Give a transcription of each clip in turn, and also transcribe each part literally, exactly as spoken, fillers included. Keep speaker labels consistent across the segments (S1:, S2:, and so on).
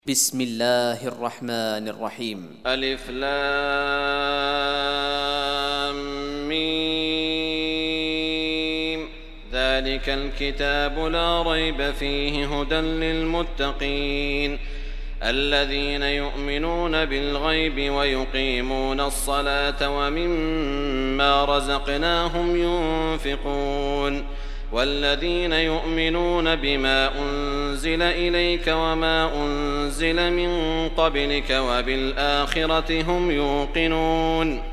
S1: بسم الله الرحمن الرحيم.
S2: ألف لام ميم. ذلك الكتاب لا ريب فيه هدى للمتقين الذين يؤمنون بالغيب ويقيمون الصلاة ومما رزقناهم ينفقون والذين يؤمنون بما أنزل إليك وما أنزل من قبلك وبالآخرة هم يوقنون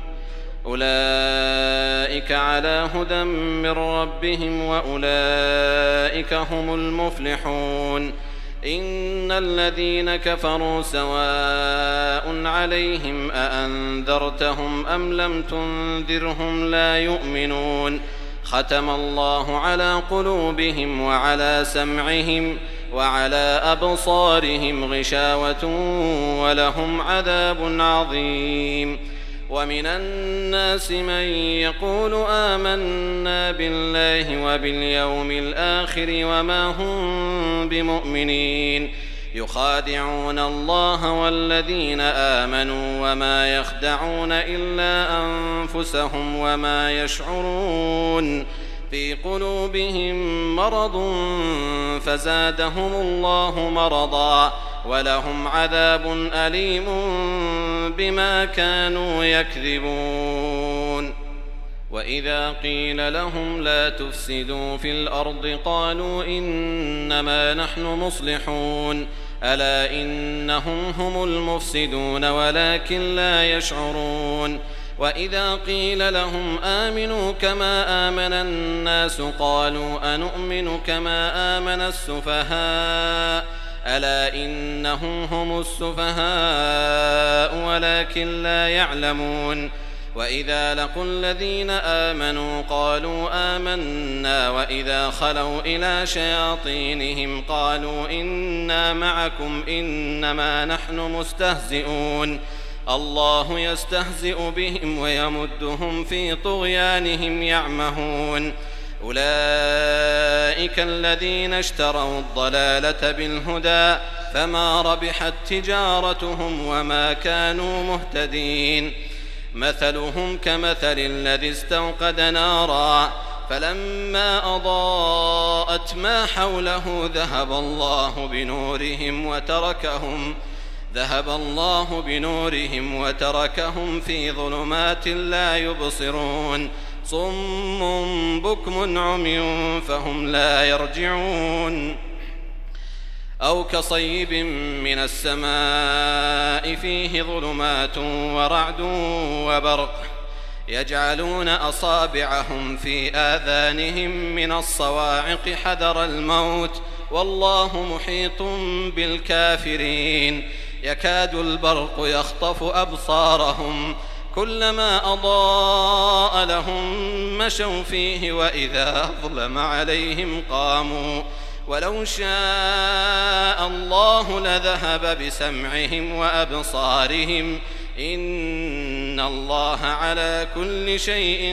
S2: أولئك على هدى من ربهم وأولئك هم المفلحون إن الذين كفروا سواء عليهم أأنذرتهم أم لم تنذرهم لا يؤمنون ختم الله على قلوبهم وعلى سمعهم وعلى أبصارهم غشاوة ولهم عذاب عظيم ومن الناس من يقول آمنا بالله وباليوم الآخر وما هم بمؤمنين يخادعون الله والذين آمنوا وما يخدعون إلا أنفسهم وما يشعرون في قلوبهم مرض فزادهم الله مرضا ولهم عذاب أليم بما كانوا يكذبون وإذا قيل لهم لا تفسدوا في الأرض قالوا إنما نحن مصلحون ألا إنهم هم المفسدون ولكن لا يشعرون وإذا قيل لهم آمنوا كما آمن الناس قالوا أنؤمن كما آمن السفهاء ألا إنهم هم السفهاء ولكن لا يعلمون وإذا لقوا الذين آمنوا قالوا آمنا وإذا خلوا إلى شياطينهم قالوا إنا معكم إنما نحن مستهزئون الله يستهزئ بهم ويمدهم في طغيانهم يعمهون أولئك الذين اشتروا الضلالة بالهدى فما ربحت تجارتهم وما كانوا مهتدين مثلهم كمثل الذي استوقد نارا فلما أضاءت ما حوله ذهب الله بنورهم وتركهم ذهب الله بنورهم وتركهم في ظلمات لا يبصرون صم بكم عمي فهم لا يرجعون أو كصيب من السماء فيه ظلمات ورعد وبرق يجعلون أصابعهم في آذانهم من الصواعق حذر الموت والله محيط بالكافرين يكاد البرق يخطف أبصارهم كلما أضاء لهم مشوا فيه وإذا أظلم عليهم قاموا ولو شاء الله لذهب بسمعهم وأبصارهم إن الله على كل شيء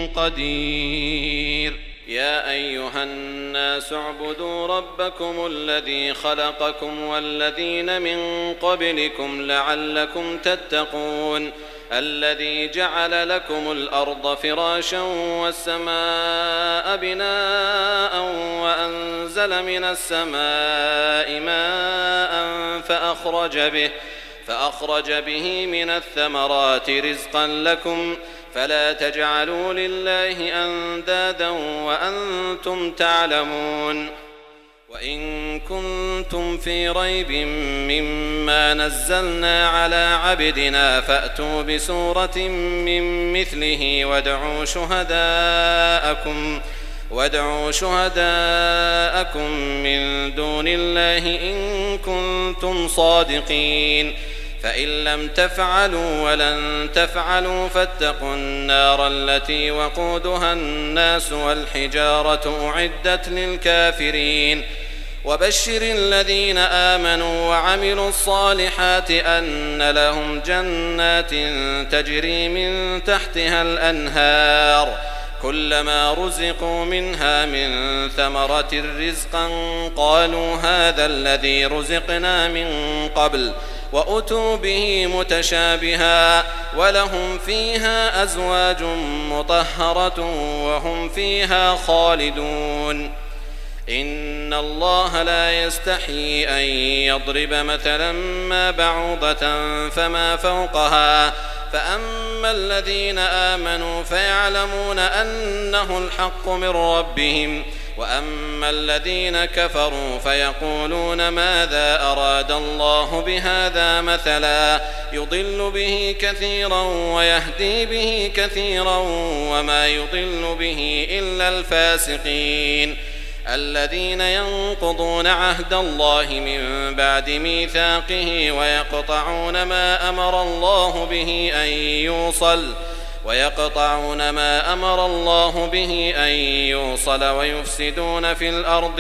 S2: قدير يا أيها الناس اعبدوا ربكم الذي خلقكم والذين من قبلكم لعلكم تتقون الذي جعل لكم الأرض فراشا والسماء بناء وأنزل من السماء ماء فأخرج به فأخرج به من الثمرات رزقا لكم فلا تجعلوا لله أندادا وأنتم تعلمون وإن كنتم في ريب مما نزلنا على عبدنا فأتوا بسورة من مثله وادعوا شهداءكم وادعوا شهداءكم من دون الله إن كنتم صادقين فإن لم تفعلوا ولن تفعلوا فاتقوا النار التي وقودها الناس والحجارة أعدت للكافرين وبشر الذين آمنوا وعملوا الصالحات أن لهم جنات تجري من تحتها الأنهار كلما رزقوا منها من ثمرة رزقا قالوا هذا الذي رزقنا من قبل وأتوا به متشابها ولهم فيها أزواج مطهرة وهم فيها خالدون. إن الله لا يستحيي أن يضرب مثلا ما بعوضة فما فوقها فأما الذين آمنوا فيعلمون أنه الحق من ربهم وأما الذين كفروا فيقولون ماذا أراد الله بهذا مثلا يضل به كثيرا ويهدي به كثيرا وما يضل به إلا الفاسقين الذين ينقضون عهد الله من بعد ميثاقه ويقطعون ما أمر الله به أن يوصل ويقطعون ما أمر الله به أن يوصل ويفسدون في الأرض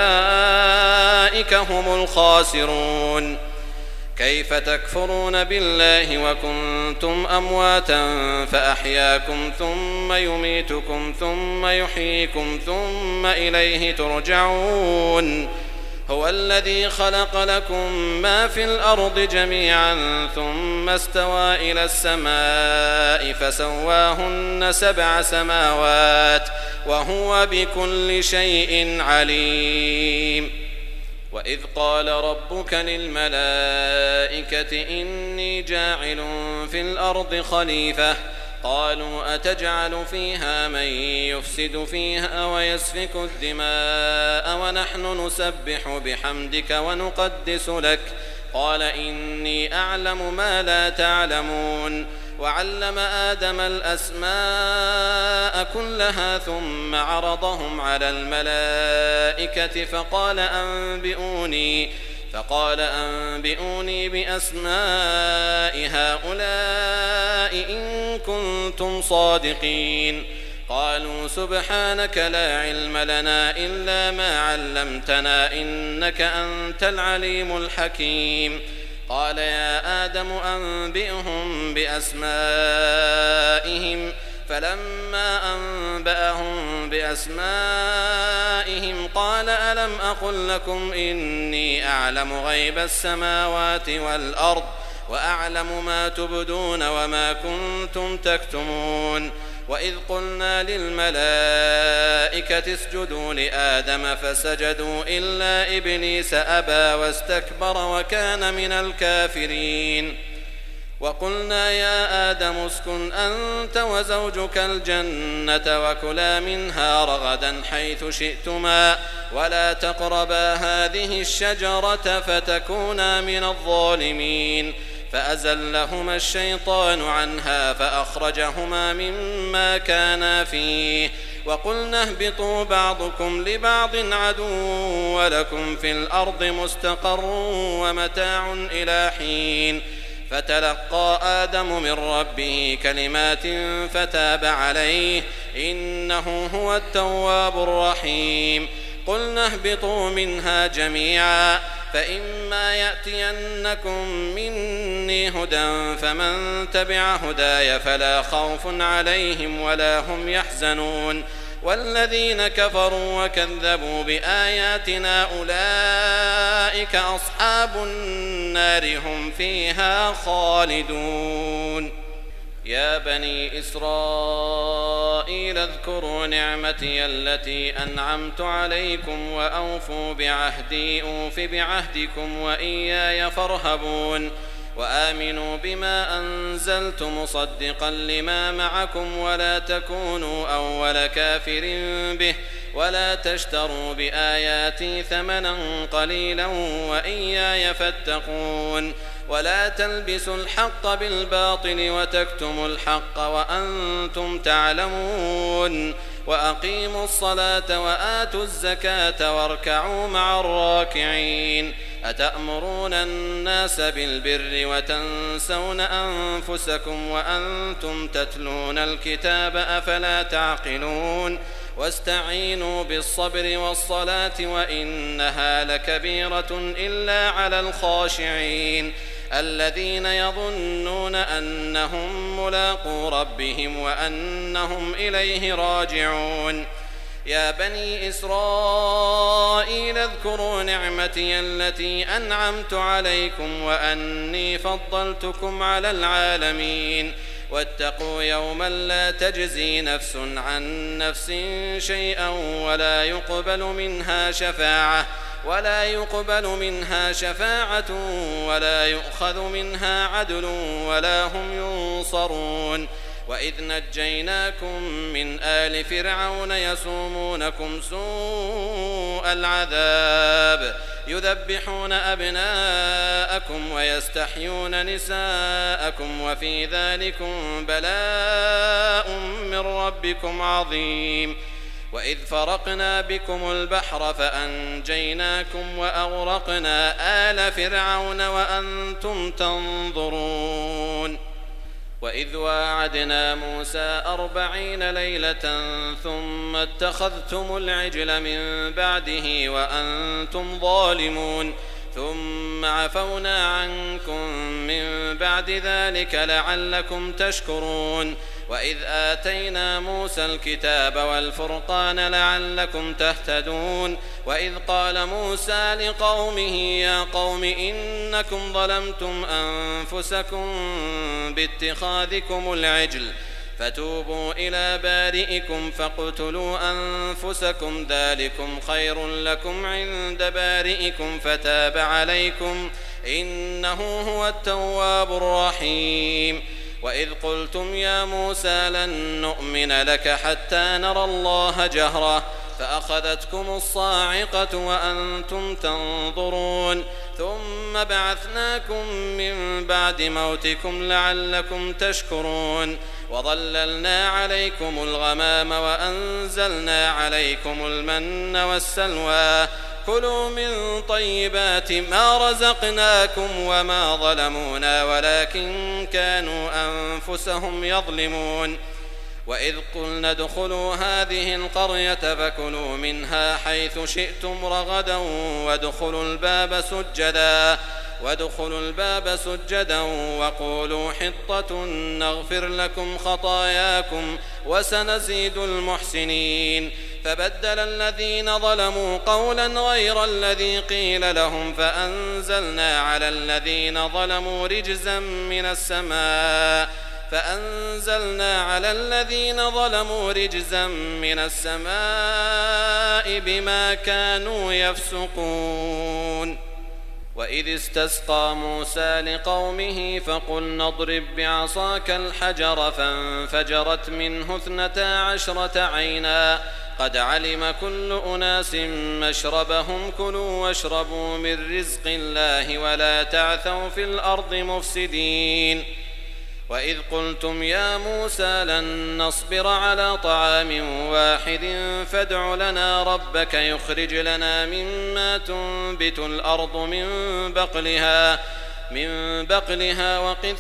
S2: أولئك هم الخاسرون. كيف تكفرون بالله وكنتم أمواتا فأحياكم ثم يميتكم ثم يحييكم ثم إليه ترجعون. هو الذي خلق لكم ما في الأرض جميعا ثم استوى إلى السماء فسواهن سبع سماوات وهو بكل شيء عليم. وإذ قال ربك للملائكة إني جاعل في الأرض خليفة قالوا أتجعل فيها من يفسد فيها ويسفك الدماء ونحن نسبح بحمدك ونقدس لك قال إني أعلم ما لا تعلمون. وعلم آدم الأسماء كلها ثم عرضهم على الملائكة فقال أنبئوني فقال أنبئوني بأسماء هؤلاء إن كنتم صادقين. قالوا سبحانك لا علم لنا إلا ما علمتنا إنك أنت العليم الحكيم. قال يا آدم أنبئهم بأسمائهم فلما أنبأهم بأسمائهم قال ألم أقل لكم إني أعلم غيب السماوات والأرض وأعلم ما تبدون وما كنتم تكتمون. وإذ قلنا للملائكة اسجدوا لآدم فسجدوا إلا إبليس أبى واستكبر وكان من الكافرين. وقلنا يا آدم اسكن أنت وزوجك الجنة وكلا منها رغدا حيث شئتما ولا تقربا هذه الشجرة فتكونا من الظالمين. فأزلهما الشيطان عنها فأخرجهما مما كانا فيه وقلنا اهبطوا بعضكم لبعض عدو ولكم في الأرض مستقر ومتاع إلى حين. فتلقى آدم من ربه كلمات فتاب عليه إنه هو التواب الرحيم. قلنا اهبطوا منها جميعا فإما يأتينكم مني هدى فمن تبع هداي فلا خوف عليهم ولا هم يحزنون. والذين كفروا وكذبوا بآياتنا أولئك أصحاب النار هم فيها خالدون. يا بني إسرائيل اذكروا نعمتي التي أنعمت عليكم وأوفوا بعهدي أوف بعهدكم وإياي فارهبون. وآمنوا بما أنزلت مصدقا لما معكم ولا تكونوا أول كافر به ولا تشتروا بآياتي ثمنا قليلا وإياي فاتقون. ولا تلبسوا الحق بالباطل وتكتموا الحق وأنتم تعلمون. وأقيموا الصلاة وآتوا الزكاة واركعوا مع الراكعين. أتأمرون الناس بالبر وتنسون أنفسكم وأنتم تتلون الكتاب أفلا تعقلون. واستعينوا بالصبر والصلاة وإنها لكبيرة إلا على الخاشعين الذين يظنون أنهم ملاقو ربهم وأنهم إليه راجعون يا بني إسرائيل اذكروا نعمتي التي أنعمت عليكم وأني فضلتكم على العالمين واتقوا يوما لا تجزي نفس عن نفس شيئا ولا يقبل منها شفاعة ولا يقبل منها شفاعة ولا يؤخذ منها عدل ولا هم ينصرون وإذ نجيناكم من آل فرعون يسومونكم سوء العذاب يذبحون أبناءكم ويستحيون نساءكم وفي ذلكم بلاء من ربكم عظيم وإذ فرقنا بكم البحر فأنجيناكم وأغرقنا آل فرعون وأنتم تنظرون وإذ واعدنا موسى أربعين ليلة ثم اتخذتم العجل من بعده وأنتم ظالمون ثم عفونا عنكم من بعد ذلك لعلكم تشكرون وإذ آتينا موسى الكتاب والفرقان لعلكم تهتدون وإذ قال موسى لقومه يا قوم إنكم ظلمتم أنفسكم باتخاذكم العجل فتوبوا إلى بارئكم فاقتلوا أنفسكم ذلكم خير لكم عند بارئكم فتاب عليكم إنه هو التواب الرحيم وإذ قلتم يا موسى لن نؤمن لك حتى نرى الله جهرة فأخذتكم الصاعقة وأنتم تنظرون ثم بعثناكم من بعد موتكم لعلكم تشكرون وظللنا عليكم الغمام وأنزلنا عليكم المن والسلوى كلوا من طيبات ما رزقناكم وما ظلمونا ولكن كانوا أنفسهم يظلمون وإذ قلنا ادخلوا هذه القرية فكلوا منها حيث شئتم رغدا وادخلوا الباب سجدا وادخلوا الباب سجدا وقولوا حطة نغفر لكم خطاياكم وسنزيد المحسنين فبدل الذين ظلموا قولا غير الذي قيل لهم فأنزلنا على الذين ظلموا رجزا من السماء فأنزلنا على الذين ظلموا رجزا من السماء بما كانوا يفسقون وإذ استسقى موسى لقومه فقلنا اضرب بعصاك الحجر فانفجرت منه اثنتا عشرة عينا قد علم كل أناس مشربهم كلوا واشربوا من رزق الله ولا تعثوا في الأرض مفسدين وإذ قلتم يا موسى لن نصبر على طعام واحد فادع لنا ربك يخرج لنا مما تنبت الأرض من بقلها من بقلها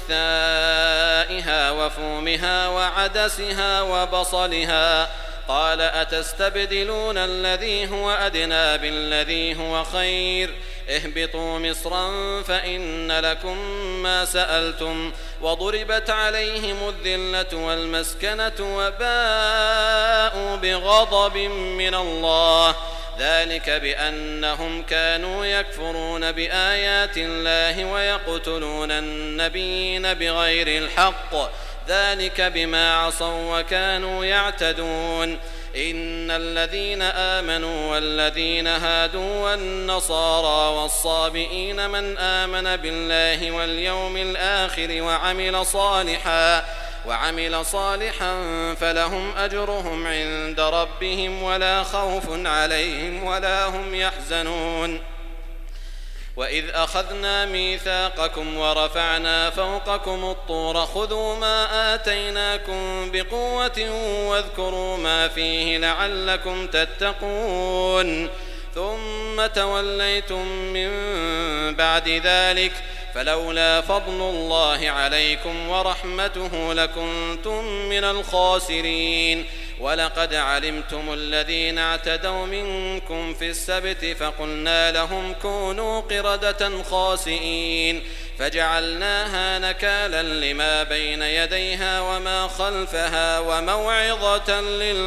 S2: وقثائها وفومها وعدسها وبصلها قال أتستبدلون الذي هو أدنى بالذي هو خير اهبطوا مصرا فإن لكم ما سألتم وضربت عليهم الذلة والمسكنة وباءوا بغضب من الله ذلك بأنهم كانوا يكفرون بآيات الله ويقتلون النبيين بغير الحق ذلك بما عصوا وكانوا يعتدون إن الذين آمنوا والذين هادوا والنصارى والصابئين من آمن بالله واليوم الآخر وعمل صالحا وعمل صالحا فلهم أجرهم عند ربهم ولا خوف عليهم ولا هم يحزنون وإذ أخذنا ميثاقكم ورفعنا فوقكم الطور خذوا ما آتيناكم بقوة واذكروا ما فيه لعلكم تتقون ثم توليتم من بعد ذلك فلولا فضل الله عليكم ورحمته لكنتم من الخاسرين ولقد علمتم الذين اعتدوا منكم في السبت فقلنا لهم كونوا قردة خاسئين فجعلناها نكالا لما بين يديها وما خلفها وموعظة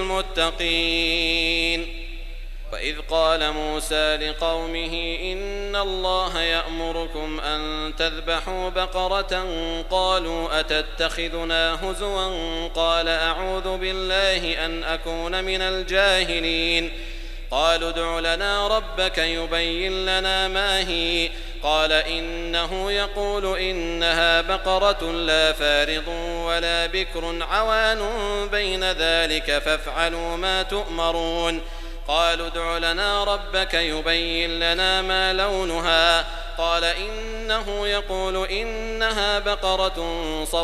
S2: للمتقين. وإذ قال موسى لقومه إن الله يأمركم أن تذبحوا بقرة قالوا أتتخذنا هزوا قال أعوذ بالله أن أكون من الجاهلين قالوا ادع لنا ربك يبين لنا ما هي قال إنه يقول إنها بقرة لا فارض ولا بكر عوان بين ذلك فافعلوا ما تؤمرون قالوا ادع لنا ربك يبين لنا ما لونها قال إنه يقول إنها بقرة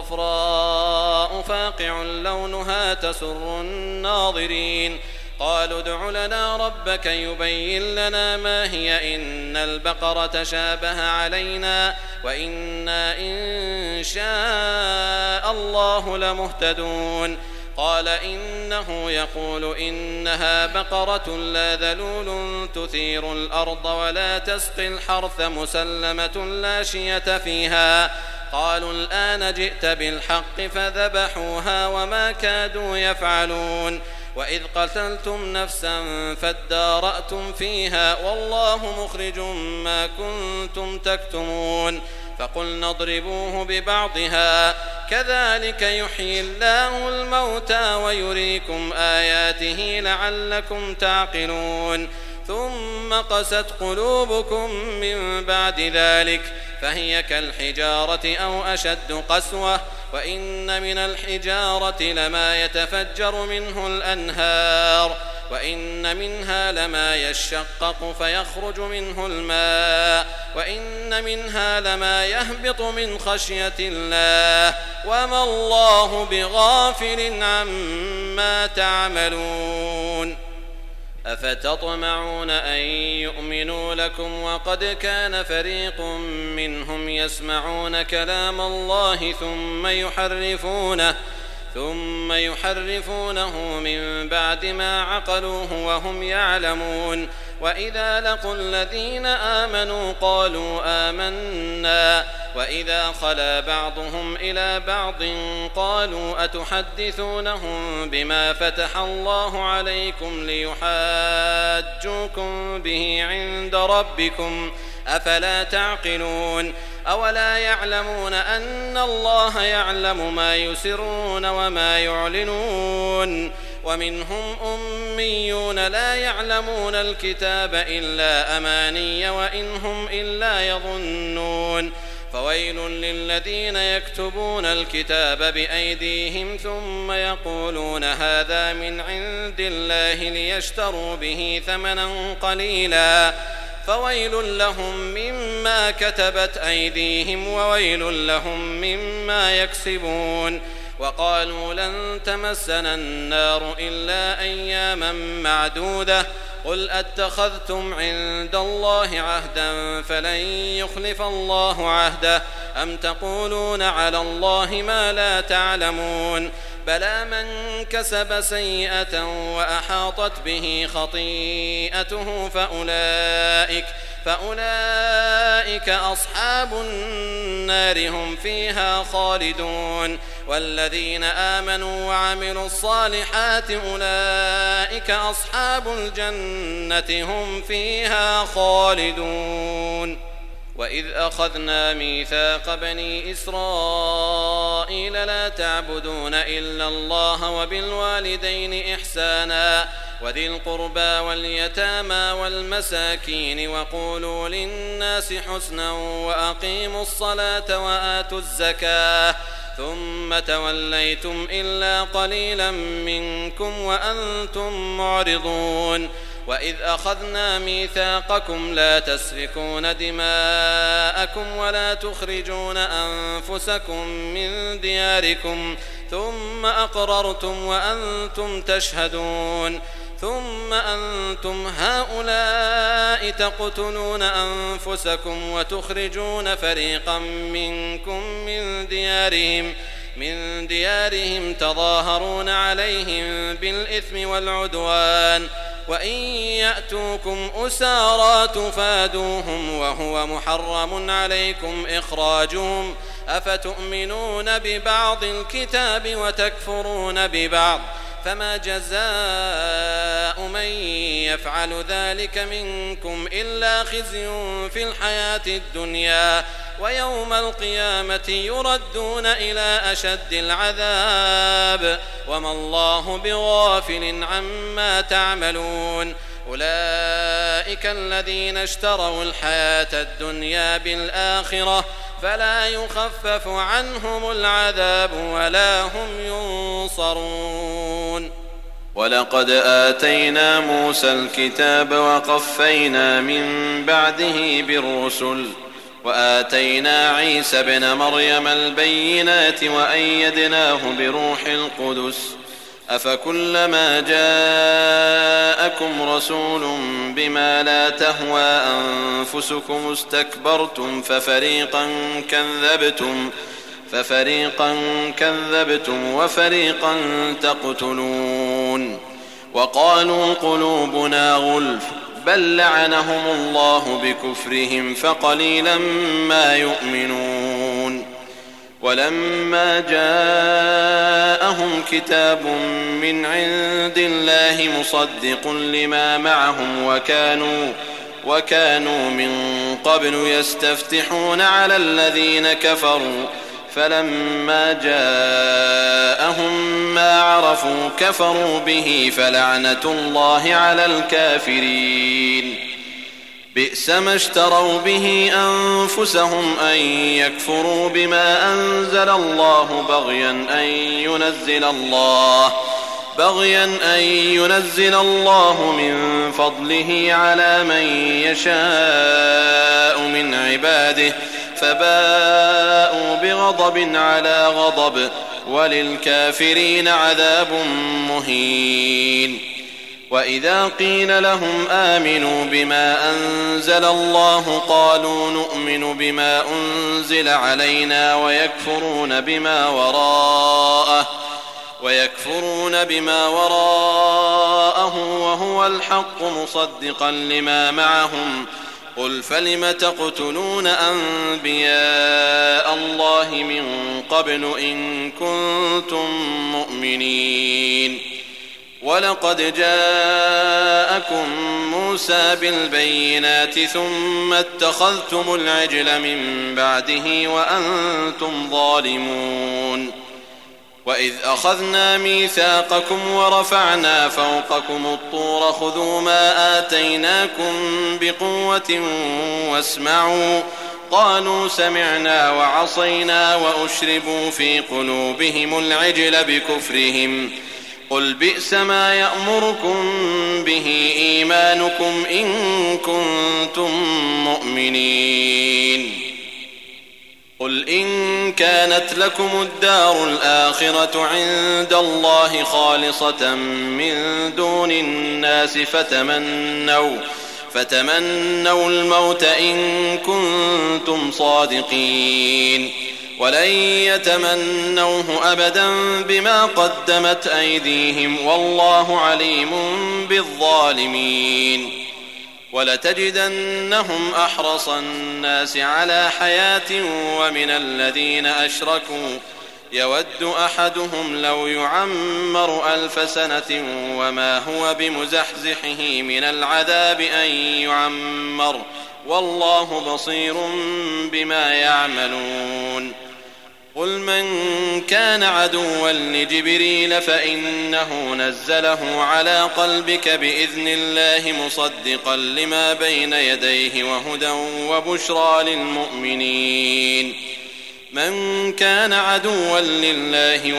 S2: صفراء فاقع لونها تسر الناظرين قالوا ادع لنا ربك يبين لنا ما هي إن البقرة شابه علينا وإنا إن شاء الله لمهتدون قال إنه يقول إنها بقرة لا ذلول تثير الأرض ولا تسقي الحرث مسلمة لا شية فيها قالوا الآن جئت بالحق فذبحوها وما كادوا يفعلون وإذ قتلتم نفسا فادارأتم فيها والله مخرج ما كنتم تكتمون فقلنا اضربوه ببعضها كذلك يحيي الله الموتى ويريكم آياته لعلكم تعقلون ثم قست قلوبكم من بعد ذلك فهي كالحجارة أو أشد قسوة وإن من الحجارة لما يتفجر منه الأنهار وإن منها لما يشقق فيخرج منه الماء وإن منها لما يهبط من خشية الله وما الله بغافل عما تعملون أفتطمعون أن يؤمنوا لكم وقد كان فريق منهم يسمعون كلام الله ثم يحرفونه ثم يحرفونه من بعد ما عقلوه وهم يعلمون وإذا لقوا الذين آمنوا قالوا آمنا وإذا خلا بعضهم إلى بعض قالوا أتحدثونهم بما فتح الله عليكم ليحاجوكم به عند ربكم أفلا تعقلون أولا يعلمون أن الله يعلم ما يسرون وما يعلنون ومنهم أميون لا يعلمون الكتاب إلا أماني وإن هم إلا يظنون فويل للذين يكتبون الكتاب بأيديهم ثم يقولون هذا من عند الله ليشتروا به ثمنا قليلا فويل لهم مما كتبت أيديهم وويل لهم مما يكسبون وقالوا لن تمسنا النار إلا أياما معدودة قل أتخذتم عند الله عهدا فلن يخلف الله عهده أم تقولون على الله ما لا تعلمون بلى من كسب سيئة وأحاطت به خطيئته فأولئك فأولئك أصحاب النار هم فيها خالدون والذين آمنوا وعملوا الصالحات أولئك أصحاب الجنة هم فيها خالدون وإذ أخذنا ميثاق بني إسرائيل لا تعبدون إلا الله وبالوالدين إحسانا وذي القربى واليتامى والمساكين وقولوا للناس حسنا وأقيموا الصلاة وآتوا الزكاة ثم توليتم إلا قليلا منكم وأنتم معرضون وإذ أخذنا ميثاقكم لا تسفكون دماءكم ولا تخرجون أنفسكم من دياركم ثم أقررتم وأنتم تشهدون ثم أنتم هؤلاء تقتلون أنفسكم وتخرجون فريقا منكم من ديارهم من ديارهم تظاهرون عليهم بالإثم والعدوان وإن يأتوكم أسارى تفادوهم وهو محرم عليكم إخراجهم أفتؤمنون ببعض الكتاب وتكفرون ببعض فما جزاء من يفعل ذلك منكم إلا خزي في الحياة الدنيا ويوم القيامة يردون إلى أشد العذاب وما الله بغافل عما تعملون أولئك الذين اشتروا الحياة الدنيا بالآخرة فلا يخفف عنهم العذاب ولا هم ينصرون.
S3: ولقد آتينا موسى الكتاب وقفينا من بعده بالرسل وآتينا عيسى ابن مريم البينات وأيدناه بروح القدس أفكلما جاءكم رسول بما لا تهوى أنفسكم استكبرتم ففريقا كذبتم ففريقا كذبتم وفريقا تقتلون وقالوا قلوبنا غلف بل لعنهم الله بكفرهم فقليلا ما يؤمنون. ولما جاءهم كتاب من عند الله مصدق لما معهم وكانوا وكانوا من قبل يستفتحون على الذين كفروا فلما جاءهم ما عرفوا كفروا به فلعنة الله على الكافرين. بئس ما اشتروا به أنفسهم أن يكفروا بما أنزل الله بغيا أن ينزل الله بغيا أن ينزل الله من فضله على من يشاء من عباده فباءوا بغضب على غضب وللكافرين عذاب مهين. وإذا قيل لهم آمنوا بما أنزل الله قالوا نؤمن بما أنزل علينا ويكفرون بما وراءه ويكفرون بما وراءه وهو الحق مصدقا لما معهم قل فلم تقتلون أنبياء الله من قبل إن كنتم مؤمنين. ولقد جاءكم موسى بالبينات ثم اتخذتم العجل من بعده وأنتم ظالمون. وإذ أخذنا ميثاقكم ورفعنا فوقكم الطور خذوا ما آتيناكم بقوة واسمعوا قالوا سمعنا وعصينا وأشربوا في قلوبهم العجل بكفرهم قل بئس ما يأمركم به إيمانكم إن كنتم مؤمنين. قل إن كانت لكم الدار الآخرة عند الله خالصة من دون الناس فتمنوا فتمنوا الموت إن كنتم صادقين ولن يتمنوه أبدا بما قدمت أيديهم والله عليم بالظالمين. ولتجدنهم أحرص الناس على حياة ومن الذين أشركوا يود أحدهم لو يعمر ألف سنة وما هو بمزحزحه من العذاب أن يعمر والله بصير بما يعملون. قل من كان عدوا لجبريل فإنه نزله على قلبك بإذن الله مصدقا لما بين يديه وهدى وبشرى للمؤمنين. من كان عدوا لله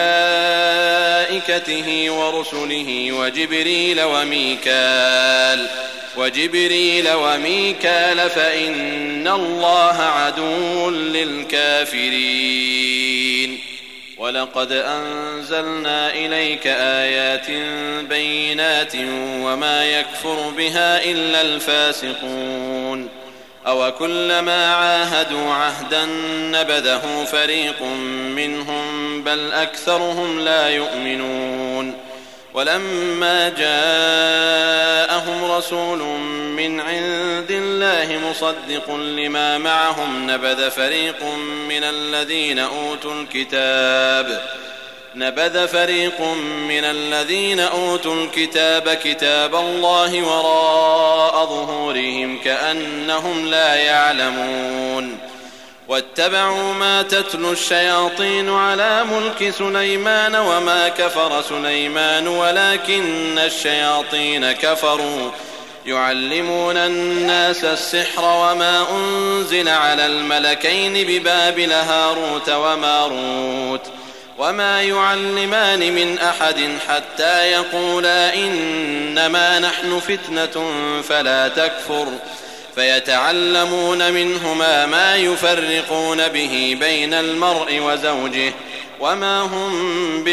S3: وملائكته ورسله وجبريل وميكال وجبريل وميكال فإن الله عدو للكافرين. ولقد أنزلنا إليك آيات بينات وما يكفر بها إلا الفاسقون. أو كلما عاهدوا عهدا نبذه فريق منهم بل أكثرهم لا يؤمنون ولما جاءهم رسول من عند الله مصدق لما معهم نبذ فريق من الذين أوتوا الكتاب نبذ فريق من الذين أوتوا الكتاب كتاب الله وراء ظهورهم كأنهم لا يعلمون واتبعوا ما تتلو الشياطين على ملك سليمان وما كفر سليمان ولكن الشياطين كفروا يعلمون الناس السحر وما أنزل على الملكين ببابل هاروت وماروت وما يعلمان من أحد حتى يقولا إنما نحن فتنة فلا تكفر فيتعلمون منهما ما يفرقون به بين المرء وزوجه وما هم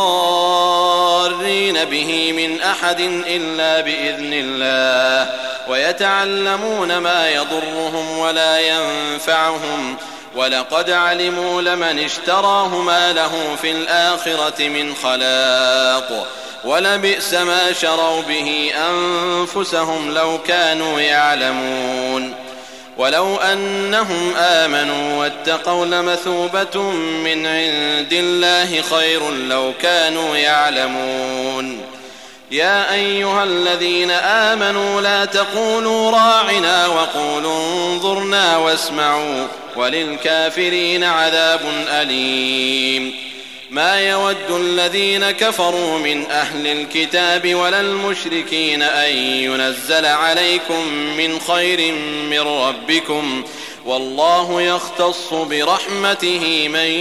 S3: بضارين به من أحد إلا بإذن الله ويتعلمون ما يضرهم ولا ينفعهم ولقد علموا لمن اشتراه ما له في الآخرة من خلاق ولبئس ما شروا به أنفسهم لو كانوا يعلمون ولو أنهم آمنوا واتقوا لمثوبة من عند الله خير لو كانوا يعلمون يا أيها الذين آمنوا لا تقولوا راعنا وقولوا انظرنا واسمعوا وللكافرين عذاب أليم ما يود الذين كفروا من أهل الكتاب ولا المشركين أن ينزل عليكم من خير من ربكم والله يختص برحمته من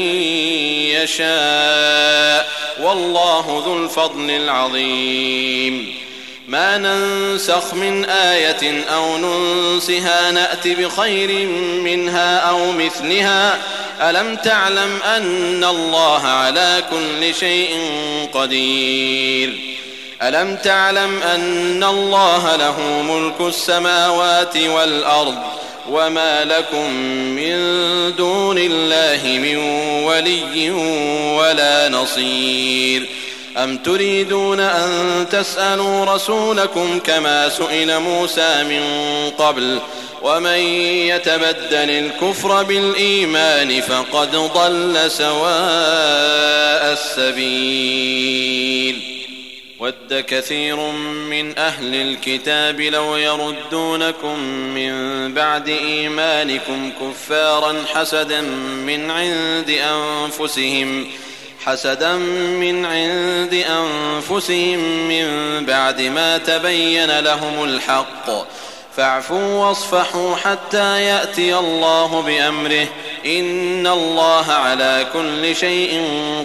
S3: يشاء والله ذو الفضل العظيم ما ننسخ من آية أو ننسها نأت بخير منها أو مثلها ألم تعلم أن الله على كل شيء قدير ألم تعلم أن الله له ملك السماوات والأرض وما لكم من دون الله من ولي ولا نصير أم تريدون أن تسألوا رسولكم كما سئل موسى من قبل ومن يتبدل الكفر بالإيمان فقد ضل سواء السبيل ود كثير من أهل الكتاب لو يردونكم من بعد إيمانكم كفارا حسدا من عند أنفسهم حسدا من عند أنفسهم من بعد ما تبين لهم الحق فاعفوا واصفحوا حتى يأتي الله بأمره إن الله على كل شيء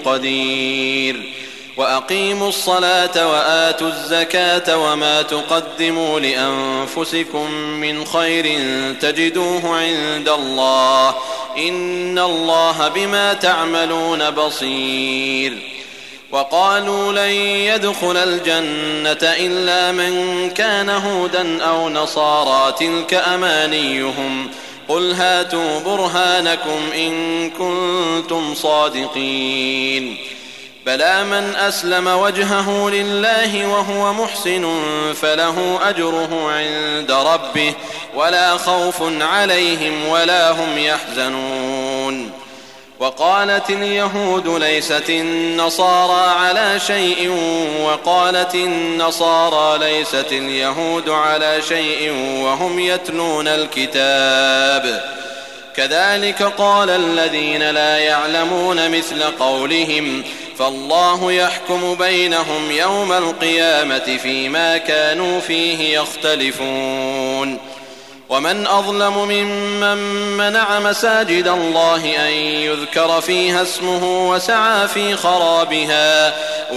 S3: قدير وأقيموا الصلاة وآتوا الزكاة وما تقدموا لأنفسكم من خير تجدوه عند الله إن الله بما تعملون بصير وقالوا لن يدخل الجنة إلا من كان هودا أو نصارى تلك أمانيهم قل هاتوا برهانكم إن كنتم صادقين بلى من أسلم وجهه لله وهو محسن فله أجره عند ربه ولا خوف عليهم ولا هم يحزنون وقالت اليهود ليست النصارى على شيء وقالت النصارى ليست اليهود على شيء وهم يتلون الكتاب كذلك قال الذين لا يعلمون مثل قولهم فالله يحكم بينهم يوم القيامة فيما كانوا فيه يختلفون ومن أظلم ممن منع مساجد الله أن يذكر فيها اسمه وسعى في خرابها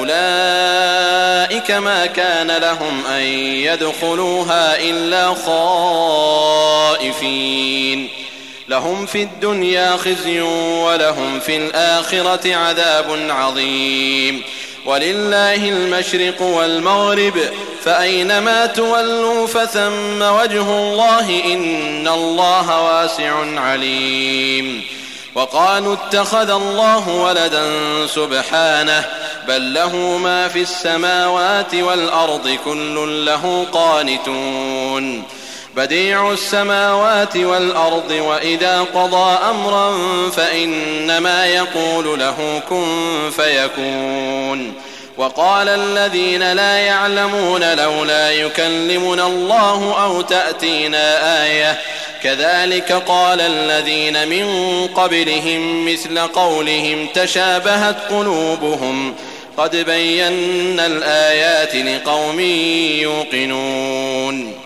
S3: أولئك ما كان لهم أن يدخلوها إلا خائفين لهم في الدنيا خزي ولهم في الآخرة عذاب عظيم ولله المشرق والمغرب فأينما تولوا فثم وجه الله إن الله واسع عليم. وقالوا اتخذ الله ولدا سبحانه بل له ما في السماوات والأرض كل له قانتون. بديع السماوات والأرض وإذا قضى أمرا فإنما يقول له كن فيكون. وقال الذين لا يعلمون لولا يكلمنا الله أو تأتينا آية كذلك قال الذين من قبلهم مثل قولهم تشابهت قلوبهم قد بينا الآيات لقوم يوقنون.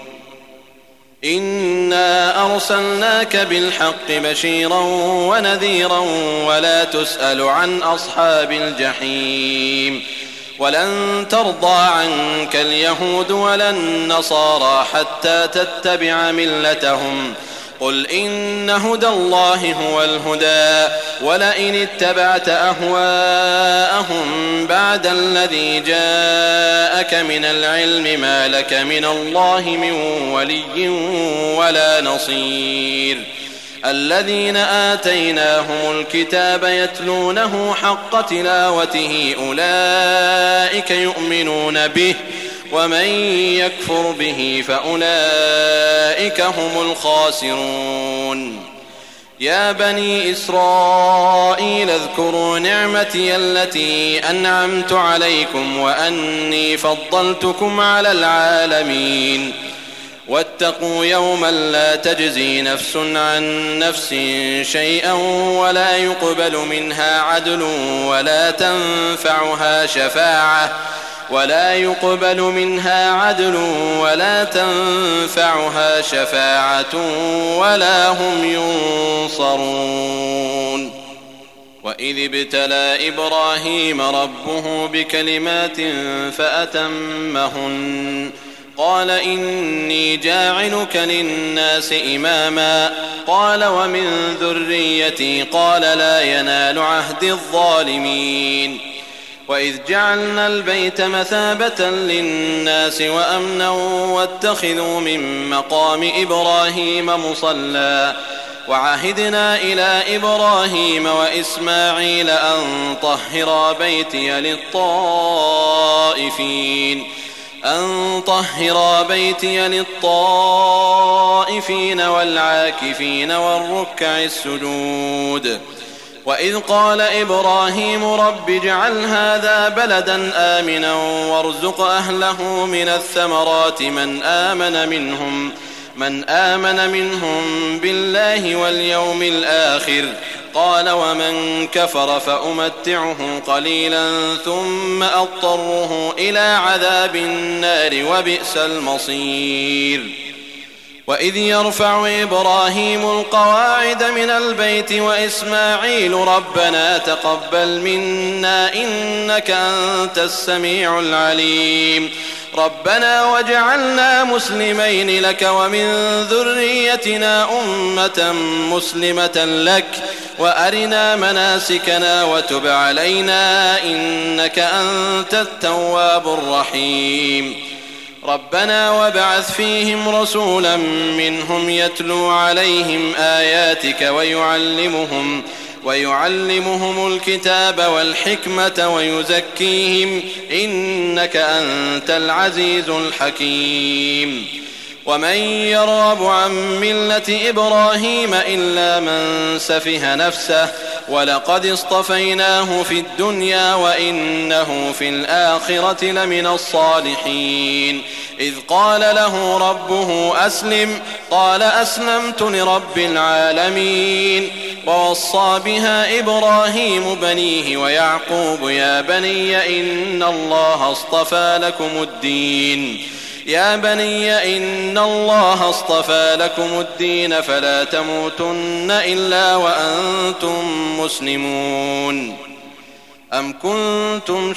S3: إنا أرسلناك بالحق بشيرا ونذيرا ولا تسأل عن أصحاب الجحيم. ولن ترضى عنك اليهود ولا النصارى حتى تتبع ملتهم قل إن هدى الله هو الهدى ولئن اتبعت أهواءهم بعد الذي جاءك من العلم ما لك من الله من ولي ولا نصير. الذين آتيناهم الكتاب يتلونه حق تلاوته أولئك يؤمنون به ومن يكفر به فأولئك هم الخاسرون. يا بني إسرائيل اذكروا نعمتي التي أنعمت عليكم وأني فضلتكم على العالمين. واتقوا يوما لا تجزي نفس عن نفس شيئا ولا يقبل منها عدل ولا تنفعها شفاعة ولا يقبل منها عدل ولا تنفعها شفاعة ولا هم ينصرون. وإذ ابتلى إبراهيم ربه بكلمات فأتمهن قال إني جاعلك للناس إماما قال ومن ذريتي قال لا ينال عهد الظالمين. وإذ جعلنا البيت مثابة للناس وأمنا واتخذوا من مقام إبراهيم مصلى وعهدنا إلى إبراهيم وإسماعيل أن طهرا بيتي للطائفين أن طهرا بيتي للطائفين والعاكفين والركع السجود. وإذ قال إبراهيم رب اجعل هذا بلدا آمنا وارزق أهله من الثمرات من آمن منهم من آمن منهم بالله واليوم الآخر قال ومن كفر فأمتعه قليلا ثم أضطره إلى عذاب النار وبئس المصير. وإذ يرفع إبراهيم القواعد من البيت وإسماعيل ربنا تقبل منا إنك أنت السميع العليم ربنا واجعلنا مسلمين لك ومن ذريتنا أمة مسلمة لك وأرنا مناسكنا وتب علينا إنك أنت التواب الرحيم. ربنا وابعث فيهم رسولا منهم يتلو عليهم آياتك ويعلمهم ويعلمهم الكتاب والحكمة ويزكيهم إنك أنت العزيز الحكيم. ومن يرغب عن ملة إبراهيم إلا من سفه نفسه ولقد اصطفيناه في الدنيا وإنه في الآخرة لمن الصالحين. إذ قال له ربه أسلم قال أسلمت لرب العالمين. ووصى بها إبراهيم بنيه ويعقوب يا بني إن الله اصطفى لكم الدين يا بني إن الله اصطفى لكم الدين فلا تموتن إلا وأنتم مسلمون. أم كنتم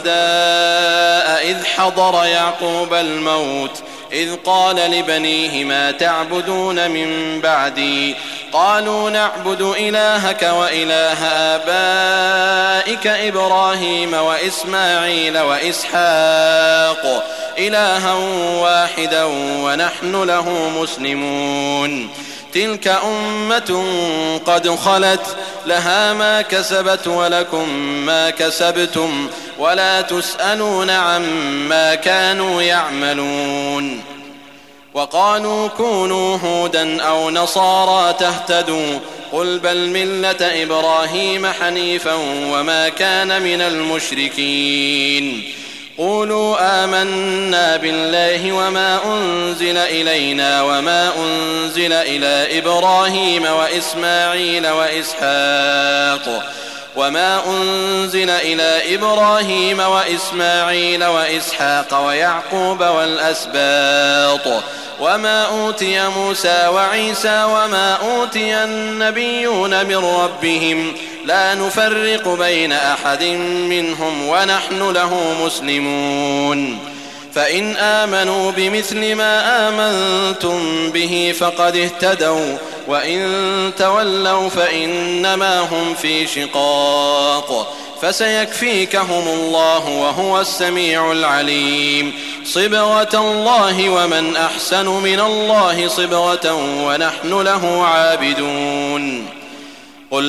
S3: شهداء إذ حضر يعقوب الموت إذ قال لبنيه ما تعبدون من بعدي قالوا نعبد إلهك وإله آبائك إبراهيم وإسماعيل وإسحاق إلها واحدا ونحن له مسلمون تلك أمة قد خلت لها ما كسبت ولكم ما كسبتم ولا تسألون عما كانوا يعملون وقالوا كونوا هودا أو نصارى تهتدوا قل بل ملة إبراهيم حنيفا وما كان من المشركين قولوا آمنا بالله وما أنزل إلينا وما أنزل إلى إبراهيم وإسماعيل وإسحاق وما أنزل إلى إبراهيم وإسماعيل وإسحاق ويعقوب والأسباط وما أوتي موسى وعيسى وما أوتي النبيون من ربهم لا نفرق بين أحد منهم ونحن له مسلمون فإن آمنوا بمثل ما آمنتم به فقد اهتدوا وإن تولوا فإنما هم في شقاق فسيكفيكهم الله وهو السميع العليم صبغة الله ومن أحسن من الله صبغة ونحن له عابدون قل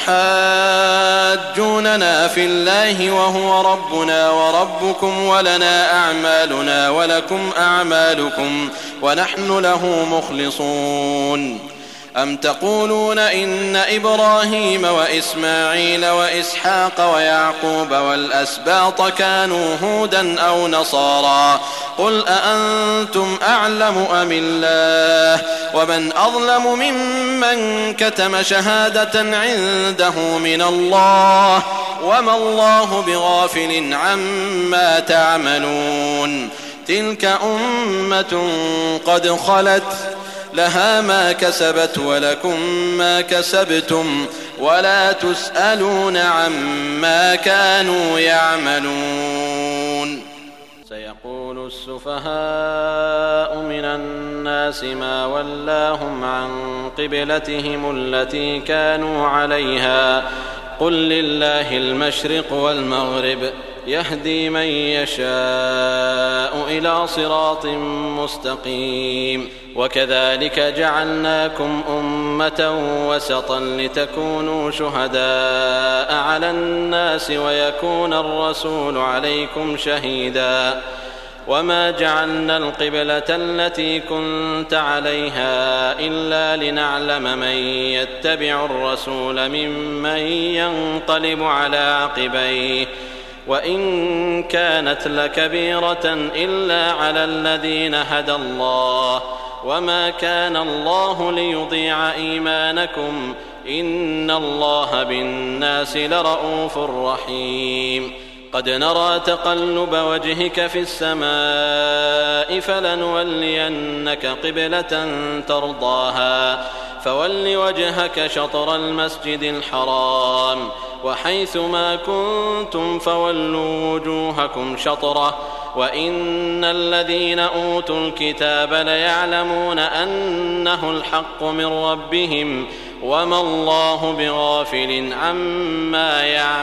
S3: أتحاجوننا في الله وهو ربنا وربكم ولنا أعمالنا ولكم أعمالكم ونحن له مخلصون أم تقولون إن إبراهيم وإسماعيل وإسحاق ويعقوب والأسباط كانوا هودا أو نصارى قل أأنتم أعلم أم الله ومن أظلم ممن كتم شهادة عنده من الله وما الله بغافل عما تعملون تلك أمة قد خلت لها ما كسبت ولكم ما كسبتم ولا تسألون عما كانوا يعملون سيقول السفهاء من الناس ما ولاهم عن قبلتهم التي كانوا عليها قل لله المشرق والمغرب يهدي من يشاء إلى صراط مستقيم وكذلك جعلناكم أمة وسطا لتكونوا شهداء على الناس ويكون الرسول عليكم شهيدا وما جعلنا القبلة التي كنت عليها إلا لنعلم من يتبع الرسول ممن ينقلب على عقبيه وإن كانت لكبيرة إلا على الذين هدى الله وما كان الله ليضيع إيمانكم إن الله بالناس لرؤوف رحيم قد نرى تقلب وجهك في السماء فلنولينك قبلة ترضاها فول وجهك شطر المسجد الحرام وحيث ما كنتم فولوا وجوهكم شطره وإن الذين أوتوا الكتاب ليعلمون أنه الحق من ربهم وما الله بغافل عما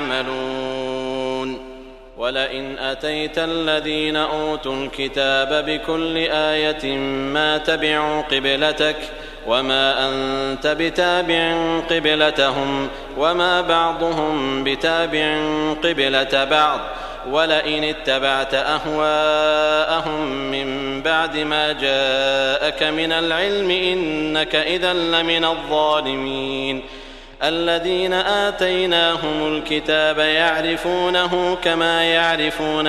S3: يعملون ولئن أتيت الذين أوتوا الكتاب بكل آية ما تبعوا قبلتك وما أنت بتابع قبلتهم وما بعضهم بتابع قبلة بعض ولئن اتبعت أهواءهم من بعد ما جاءك من العلم إنك إذا لمن الظالمين الذين آتيناهم الكتاب يعرفونه كما يعرفون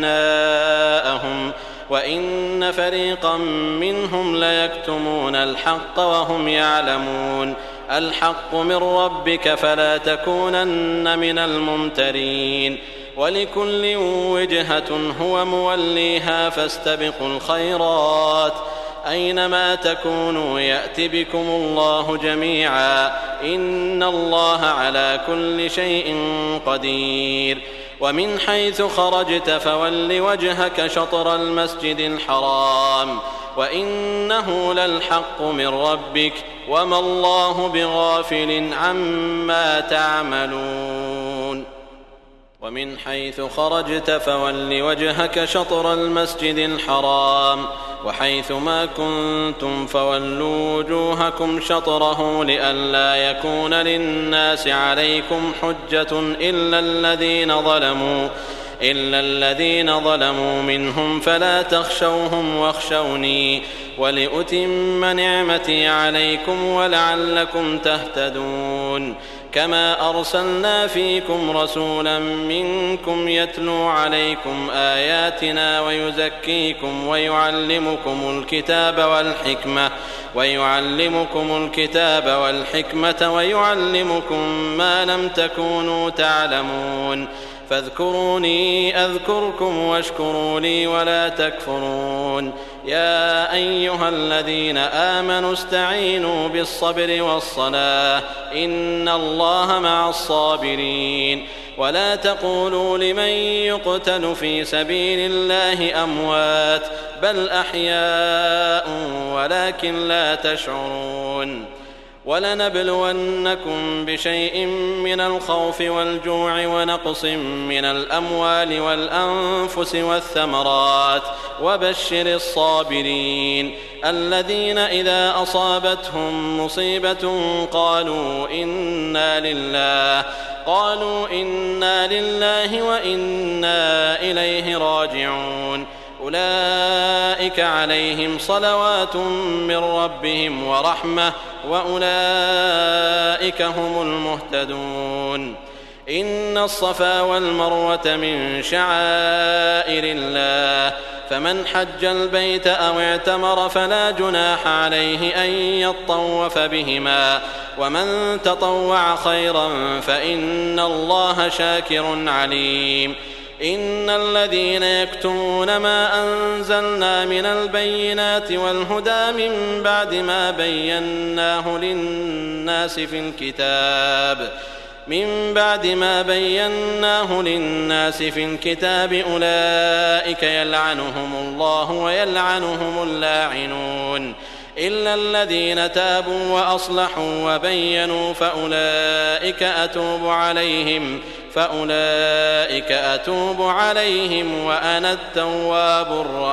S3: أبناءهم وإن فريقا منهم ليكتمون الحق وهم يعلمون الحق من ربك فلا تكونن من الممترين ولكل وجهة هو موليها فاستبقوا الخيرات أينما تكونوا يأت بكم الله جميعا إن الله على كل شيء قدير ومن حيث خرجت فول وجهك شطر المسجد الحرام وإنه للحق من ربك وما الله بغافل عما تعملون ومن حيث خرجت فول وجهك شطر المسجد الحرام وحيث ما كنتم فولوا وجوهكم شطره لئلا يكون للناس عليكم حجة إلا الذين ظلموا إلا الذين ظلموا منهم فلا تخشوهم واخشوني ولأتم نعمتي عليكم ولعلكم تهتدون كما أرسلنا فيكم رسولا منكم يتلو عليكم آياتنا ويزكيكم ويعلمكم الكتاب والحكمة ويعلمكم الكتاب والحكمة ويعلمكم ما لم تكونوا تعلمون فاذكروني أذكركم واشكروا لي ولا تكفرون يا أيها الذين آمنوا استعينوا بالصبر والصلاة إن الله مع الصابرين ولا تقولوا لمن يقتل في سبيل الله أموات بل أحياء ولكن لا تشعرون ولنبلونكم بشيء من الخوف والجوع ونقص من الأموال والأنفس والثمرات وبشر الصابرين الذين إذا أصابتهم مصيبة قالوا إنا لله قالوا إنا لله وإنا إليه راجعون أولئك عليهم صلوات من ربهم ورحمة وأولئك هم المهتدون إن الصفا والمروة من شعائر الله فمن حج البيت أو اعتمر فلا جناح عليه أن يطوف بهما ومن تطوع خيرا فإن الله شاكر عليم إن الذين يكتمون ما أنزلنا من البينات والهدى من بعد ما بيناه للناس في الكتاب من بعد ما بيناه للناس في الكتاب أولئك يلعنهم الله ويلعنهم اللاعنون إلا الذين تابوا وأصلحوا وبينوا فأولئك أتوب عليهم فأولئك أتوب عليهم وأنا التواب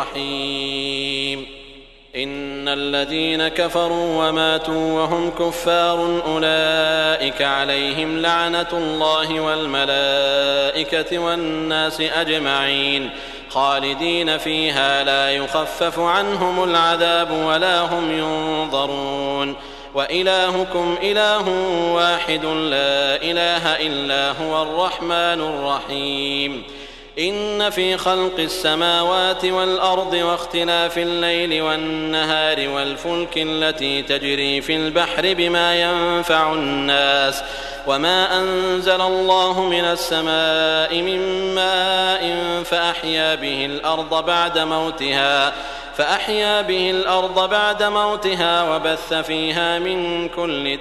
S3: الرحيم إن الذين كفروا وماتوا وهم كفار أولئك عليهم لعنة الله والملائكة والناس أجمعين خالدين فيها لا يخفف عنهم العذاب ولا هم ينظرون وإلهكم إله واحد لا إله إلا هو الرحمن الرحيم إن في خلق السماوات والأرض واختلاف الليل والنهار والفلك التي تجري في البحر بما ينفع الناس وما أنزل الله من السماء من ماء فأحيا به الأرض بعد موتها فأحيا به الأرض بعد موتها وبث فيها من كل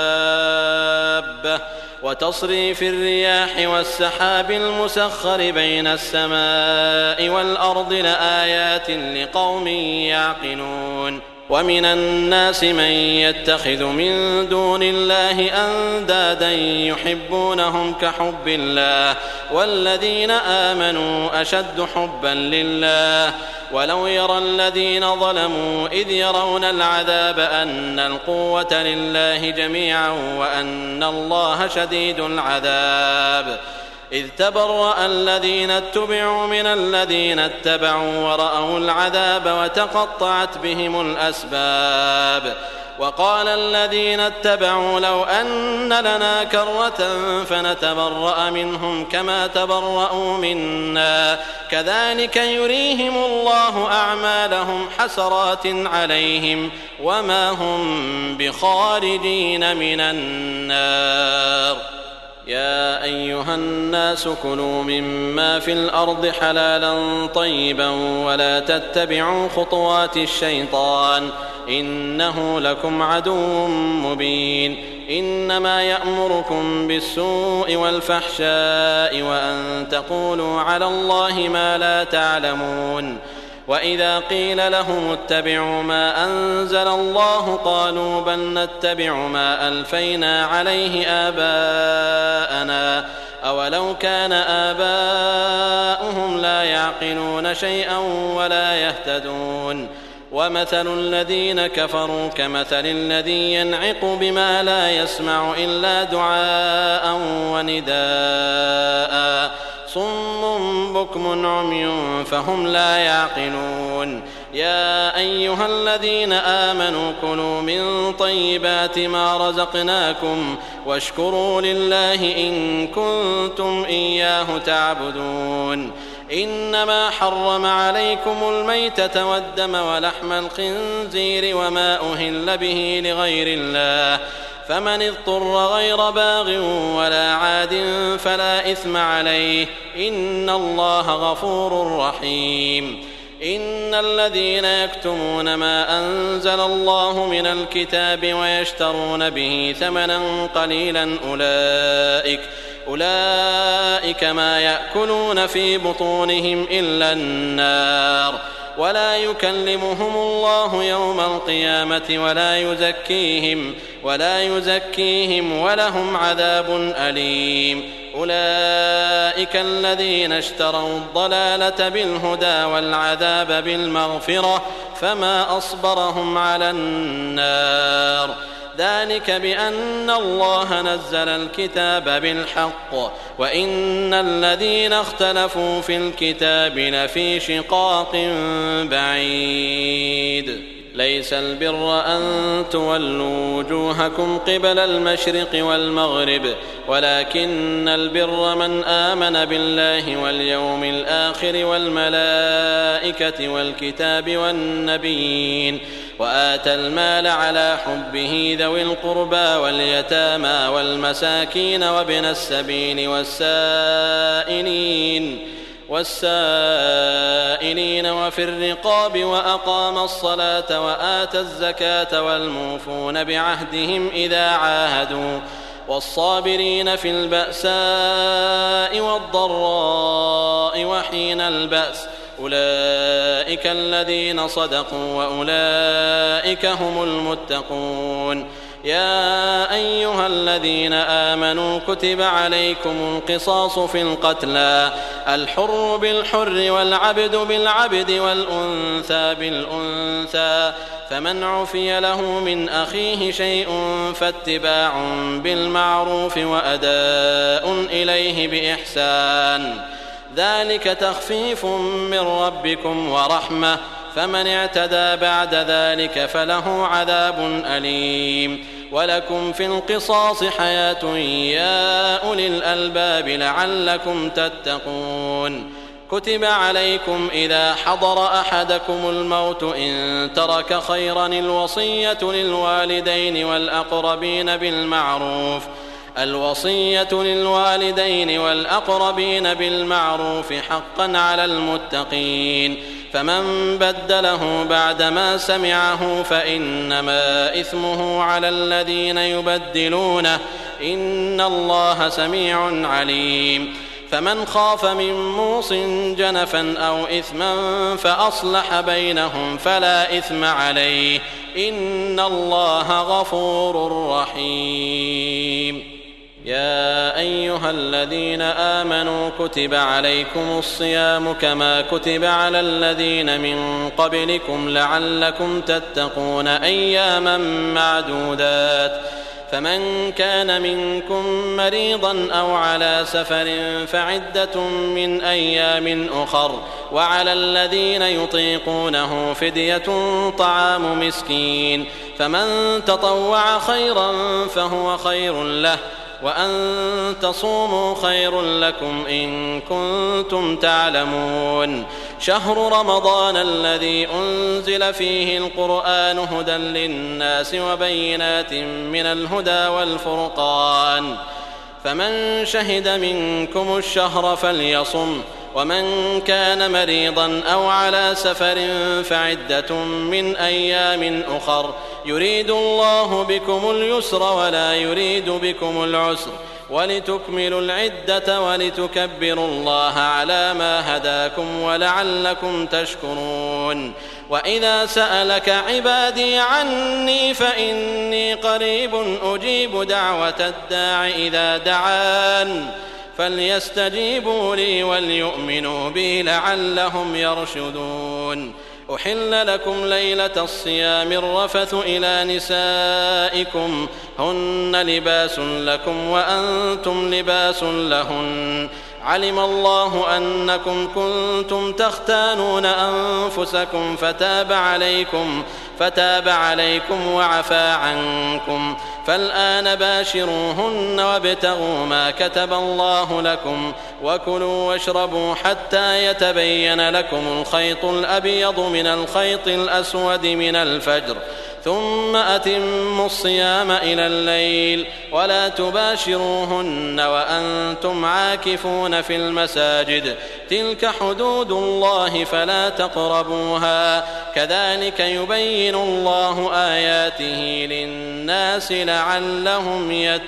S3: دابة وتصريف الرياح والسحاب المسخر بين السماء والأرض لآيات لقوم يعقلون ومن الناس من يتخذ من دون الله أندادا يحبونهم كحب الله والذين آمنوا أشد حبا لله ولو يرى الذين ظلموا إذ يرون العذاب أن القوة لله جميعا وأن الله شديد العذاب إذ تبرأ الذين اتبعوا من الذين اتبعوا ورأوا العذاب وتقطعت بهم الأسباب وقال الذين اتبعوا لو أن لنا كرة فنتبرأ منهم كما تبرأوا منا كذلك يريهم الله أعمالهم حسرات عليهم وما هم بخارجين من النار يا أيها الناس كلوا مما في الأرض حلالا طيبا ولا تتبعوا خطوات الشيطان إنه لكم عدو مبين إنما يأمركم بالسوء والفحشاء وأن تقولوا على الله ما لا تعلمون
S2: وإذا قيل لهم اتبعوا ما أنزل الله قالوا بل نتبع ما ألفينا عليه آباءنا أولو كان آباؤهم لا يعقلون شيئا ولا يهتدون ومثل الذين كفروا كمثل الذي ينعق بما لا يسمع إلا دعاء ونداء صم بكم عمي فهم لا يعقلون يا أيها الذين آمنوا كلوا من طيبات ما رزقناكم واشكروا لله إن كنتم إياه تعبدون إنما حرم عليكم الميتة والدم ولحم الخنزير وما أهل به لغير الله فمن اضطر غير باغ ولا عاد فلا إثم عليه إن الله غفور رحيم إن الذين يكتمون ما أنزل الله من الكتاب ويشترون به ثمنا قليلا أولئك أولئك ما يأكلون في بطونهم إلا النار ولا يكلمهم الله يوم القيامة ولا يزكيهم ولا يزكيهم ولهم عذاب أليم أولئك الذين اشتروا الضلالة بالهدى والعذاب بالمغفرة فما أصبرهم على النار ذلك بأن الله نزل الكتاب بالحق وإن الذين اختلفوا في الكتاب لفي شقاق بعيد ليس البر أن تولوا وجوهكم قبل المشرق والمغرب ولكن البر من آمن بالله واليوم الآخر والملائكة والكتاب والنبيين وآتى المال على حبه ذوي القربى واليتامى والمساكين وابن السبيل والسائلين والسائلين وفي الرقاب وأقام الصلاة وآتى الزكاة والموفون بعهدهم إذا عاهدوا والصابرين في البأساء والضراء وحين البأس أولئك الذين صدقوا وأولئك هم المتقون يا أيها الذين آمنوا كتب عليكم القصاص في القتلى الحر بالحر والعبد بالعبد والأنثى بالأنثى فمن عفي له من أخيه شيء فاتباع بالمعروف وأداء إليه بإحسان ذلك تخفيف من ربكم ورحمة فمن اعتدى بعد ذلك فله عذاب أليم ولكم في القصاص حياة يا أولي الألباب لعلكم تتقون كتب عليكم إذا حضر أحدكم الموت إن ترك خيرا الوصية للوالدين والأقربين بالمعروف الوصية للوالدين والأقربين بالمعروف حقا على المتقين فمن بدله بعدما سمعه فإنما إثمه على الذين يبدلونه إن الله سميع عليم فمن خاف من موص جنفا أو إثما فأصلح بينهم فلا إثم عليه إن الله غفور رحيم يا أيها الذين آمنوا كتب عليكم الصيام كما كتب على الذين من قبلكم لعلكم تتقون أياما معدودات فمن كان منكم مريضا أو على سفر فعدة من أيام أخر وعلى الذين يطيقونه فدية طعام مسكين فمن تطوع خيرا فهو خير له وأن تصوموا خير لكم إن كنتم تعلمون شهر رمضان الذي أنزل فيه القرآن هدى للناس وبينات من الهدى والفرقان فمن شهد منكم الشهر فليصم ومن كان مريضا أو على سفر فعدة من أيام أخر يريد الله بكم اليسر ولا يريد بكم العسر ولتكملوا العدة ولتكبروا الله على ما هداكم ولعلكم تشكرون. وإذا سألك عبادي عني فإني قريب أجيب دعوة الداع إذا دعان فليستجيبوا لي وليؤمنوا بي لعلهم يرشدون. أحل لكم ليلة الصيام الرفث إلى نسائكم هن لباس لكم وأنتم لباس لهن علم الله أنكم كنتم تختانون أنفسكم فتاب عليكم فتاب عليكم وعفى عنكم فالآن باشروهن وابتغوا ما كتب الله لكم وكلوا واشربوا حتى يتبين لكم الخيط الأبيض من الخيط الأسود من الفجر ثم أتموا الصيام إلى الليل ولا تباشروهن وأنتم عاكفون في المساجد تلك حدود الله فلا تقربوها كذلك يبين الله آياته للناس لعلهم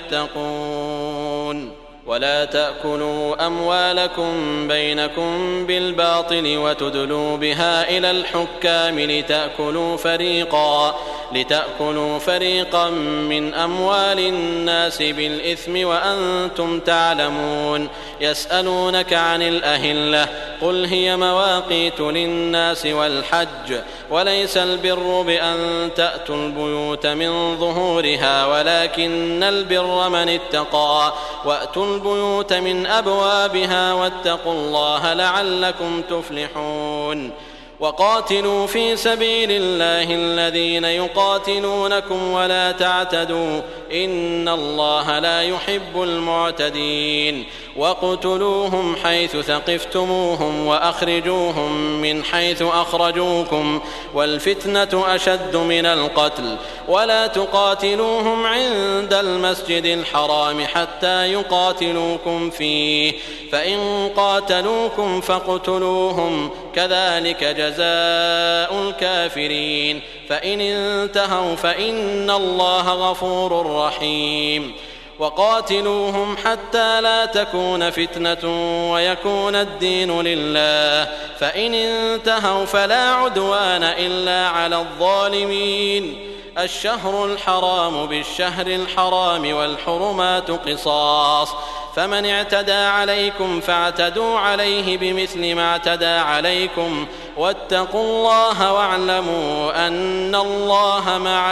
S2: يتقون. ولا تأكلوا أموالكم بينكم بالباطل وتدلوا بها إلى الحكام لتأكلوا فريقا لتأكلوا فريقا من أموال الناس بالإثم وأنتم تعلمون. يسألونك عن الأهلة قل هي مواقيت للناس والحج وليس البر بأن تأتوا البيوت من ظهورها ولكن البر من اتقى وأتوا البيوت من أبوابها واتقوا الله لعلكم تفلحون. وقاتلوا في سبيل الله الذين يقاتلونكم ولا تعتدوا إن الله لا يحب المعتدين. واقتلوهم حيث ثقفتموهم وأخرجوهم من حيث أخرجوكم والفتنة أشد من القتل ولا تقاتلوهم عند المسجد الحرام حتى يقاتلوكم فيه فإن قاتلوكم فاقتلوهم كذلك جزاء الكافرين فإن انتهوا فإن الله غفور رحيم. وقاتلوهم حتى لا تكون فتنة ويكون الدين لله فإن انتهوا فلا عدوان إلا على الظالمين. الشهر الحرام بالشهر الحرام والحرمات قصاص فمن اعتدى عليكم فاعتدوا عليه بمثل ما اعتدى عليكم واتقوا الله واعلموا أن الله مع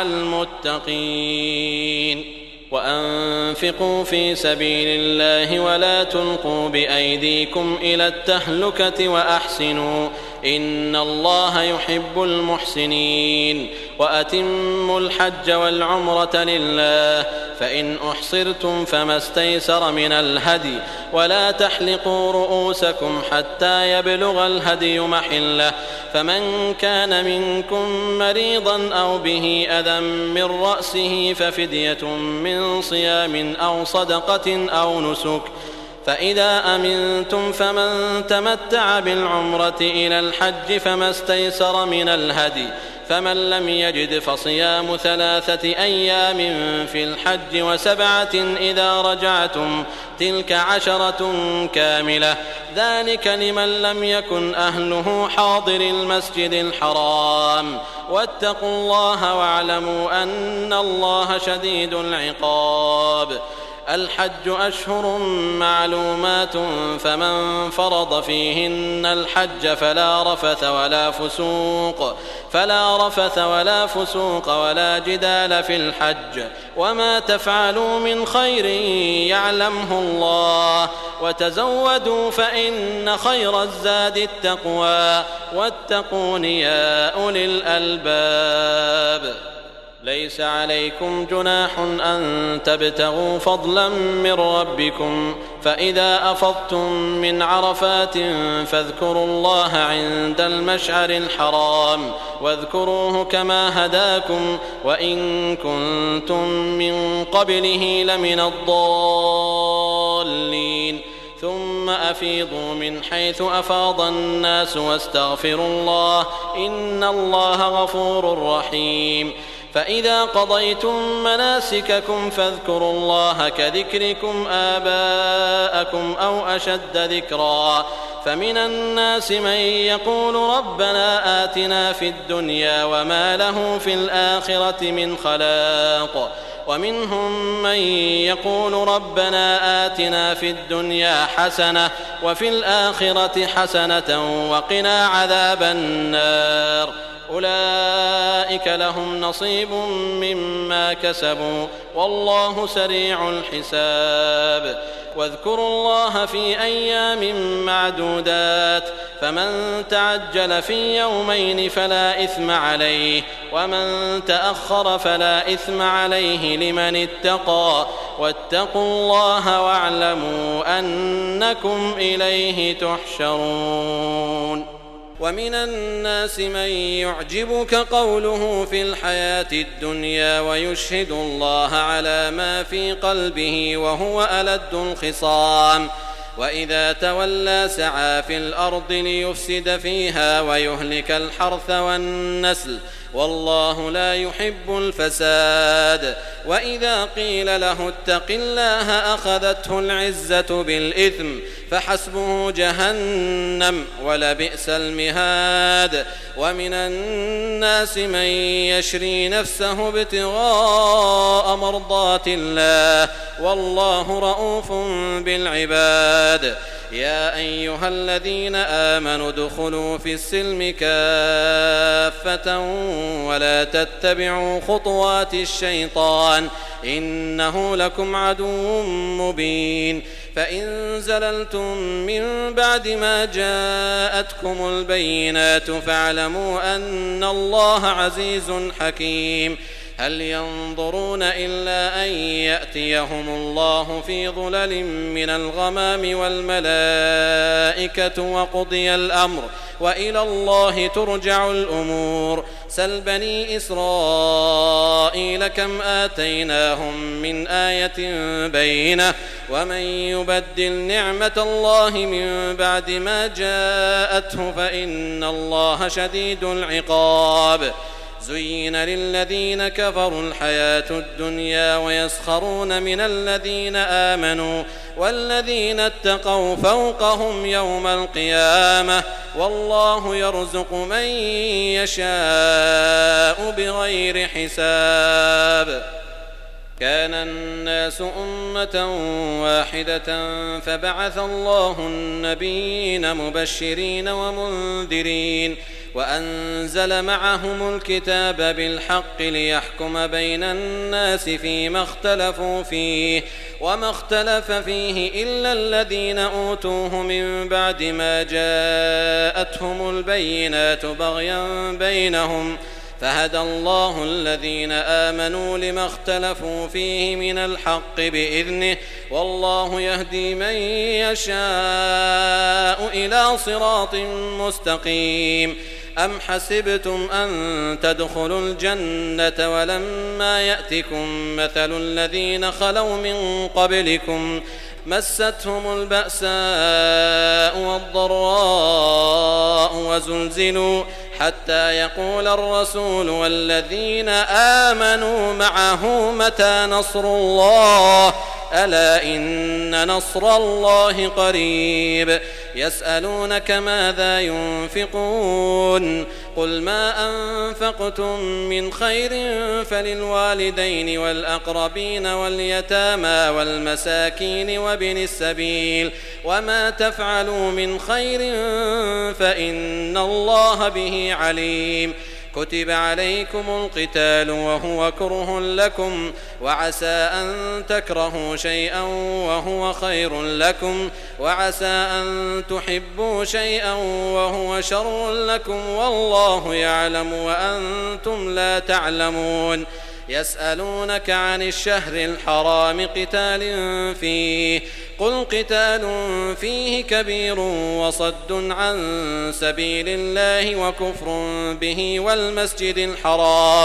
S2: المتقين. وأنفقوا في سبيل الله ولا تلقوا بأيديكم إلى التهلكة وأحسنوا إن الله يحب المحسنين. وأتموا الحج والعمرة لله فإن أحصرتم فما استيسر من الهدي ولا تحلقوا رؤوسكم حتى يبلغ الهدي محله فمن كان منكم مريضا أو به أذى من رأسه ففدية من صيام أو صدقة أو نسك فإذا أمنتم فمن تمتع بالعمرة إلى الحج فما استيسر من الهدي فمن لم يجد فصيام ثلاثة أيام في الحج وسبعة إذا رجعتم تلك عشرة كاملة ذلك لمن لم يكن أهله حاضر المسجد الحرام واتقوا الله واعلموا أن الله شديد العقاب. الحج أشهر معلومات فمن فرض فيهن الحج فلا رفث ولا فسوق فلا رفث ولا فسوق ولا جدال في الحج وما تفعلوا من خير يعلمه الله وتزودوا فإن خير الزاد التقوى واتقون يا أولي الألباب. ليس عليكم جناح أن تبتغوا فضلا من ربكم فإذا أفضتم من عرفات فاذكروا الله عند المشعر الحرام واذكروه كما هداكم وإن كنتم من قبله لمن الضالين ثم أفيضوا من حيث أفاض الناس واستغفروا الله إن الله غفور رحيم.
S3: فإذا قضيتم مناسككم فاذكروا الله كذكركم آباءكم أو أشد ذكرا فمن الناس من يقول ربنا آتنا في الدنيا وما له في الآخرة من خلاق ومنهم من يقول ربنا آتنا في الدنيا حسنة وفي الآخرة حسنة وقنا عذاب النار أولئك لهم نصيب مما كسبوا والله سريع الحساب واذكروا الله في أيام معدودات فمن تعجل في يومين فلا إثم عليه ومن تأخر فلا إثم عليه لمن اتقى واتقوا الله واعلموا أنكم إليه تحشرون ومن الناس من يعجبك قوله في الحياة الدنيا ويشهد الله على ما في قلبه وهو ألد الخصام وإذا تولى سعى في الأرض ليفسد فيها ويهلك الحرث والنسل والله لا يحب الفساد وإذا قيل له اتق الله أخذته العزة بالإثم فحسبه جهنم ولبئس المهاد ومن الناس من يشري نفسه ابتغاء مرضات الله والله رؤوف بالعباد يا أيها الذين آمنوا ادخلوا في السلم كافة ولا تتبعوا خطوات الشيطان إنه لكم عدو مبين فإن زللتم من بعد ما جاءتكم البينات فاعلموا أن الله عزيز حكيم هل ينظرون إلا أن يأتيهم الله في ظلل من الغمام والملائكة وقضي الأمر وإلى الله ترجع الأمور سل بني إسرائيل كم آتيناهم من آية بينة ومن يبدل نعمة الله من بعد ما جاءته فإن الله شديد العقاب زين للذين كفروا الحياة الدنيا ويسخرون من الذين آمنوا والذين اتقوا فوقهم يوم القيامة والله يرزق من يشاء بغير حساب كان الناس أمة واحدة فبعث الله النبيين مبشرين ومنذرين وأنزل معهم الكتاب بالحق ليحكم بين الناس فيما اختلفوا فيه وما اختلف فيه إلا الذين أوتوه من بعد ما جاءتهم البينات بغيا بينهم فهدى الله الذين آمنوا لما اختلفوا فيه من الحق بإذنه والله يهدي من يشاء إلى صراط مستقيم أم حسبتم أن تدخلوا الجنة ولما يأتكم مثل الذين خلوا من قبلكم مستهم البأساء والضراء وزلزلوا حتى يقول الرسول والذين آمنوا معه متى نصر الله ألا إن نصر الله قريب يسألونك ماذا ينفقون قل ما أنفقتم من خير فللوالدين والأقربين واليتامى والمساكين وابن السبيل وما تفعلوا من خير فإن الله به عليم كتب عليكم القتال وهو كره لكم وعسى أن تكرهوا شيئا وهو خير لكم وعسى أن تحبوا شيئا وهو شر لكم والله يعلم وأنتم لا تعلمون يسألونك عن الشهر الحرام قتال فيه قل قتال فيه كبير وصد عن سبيل الله وكفر به والمسجد الحرام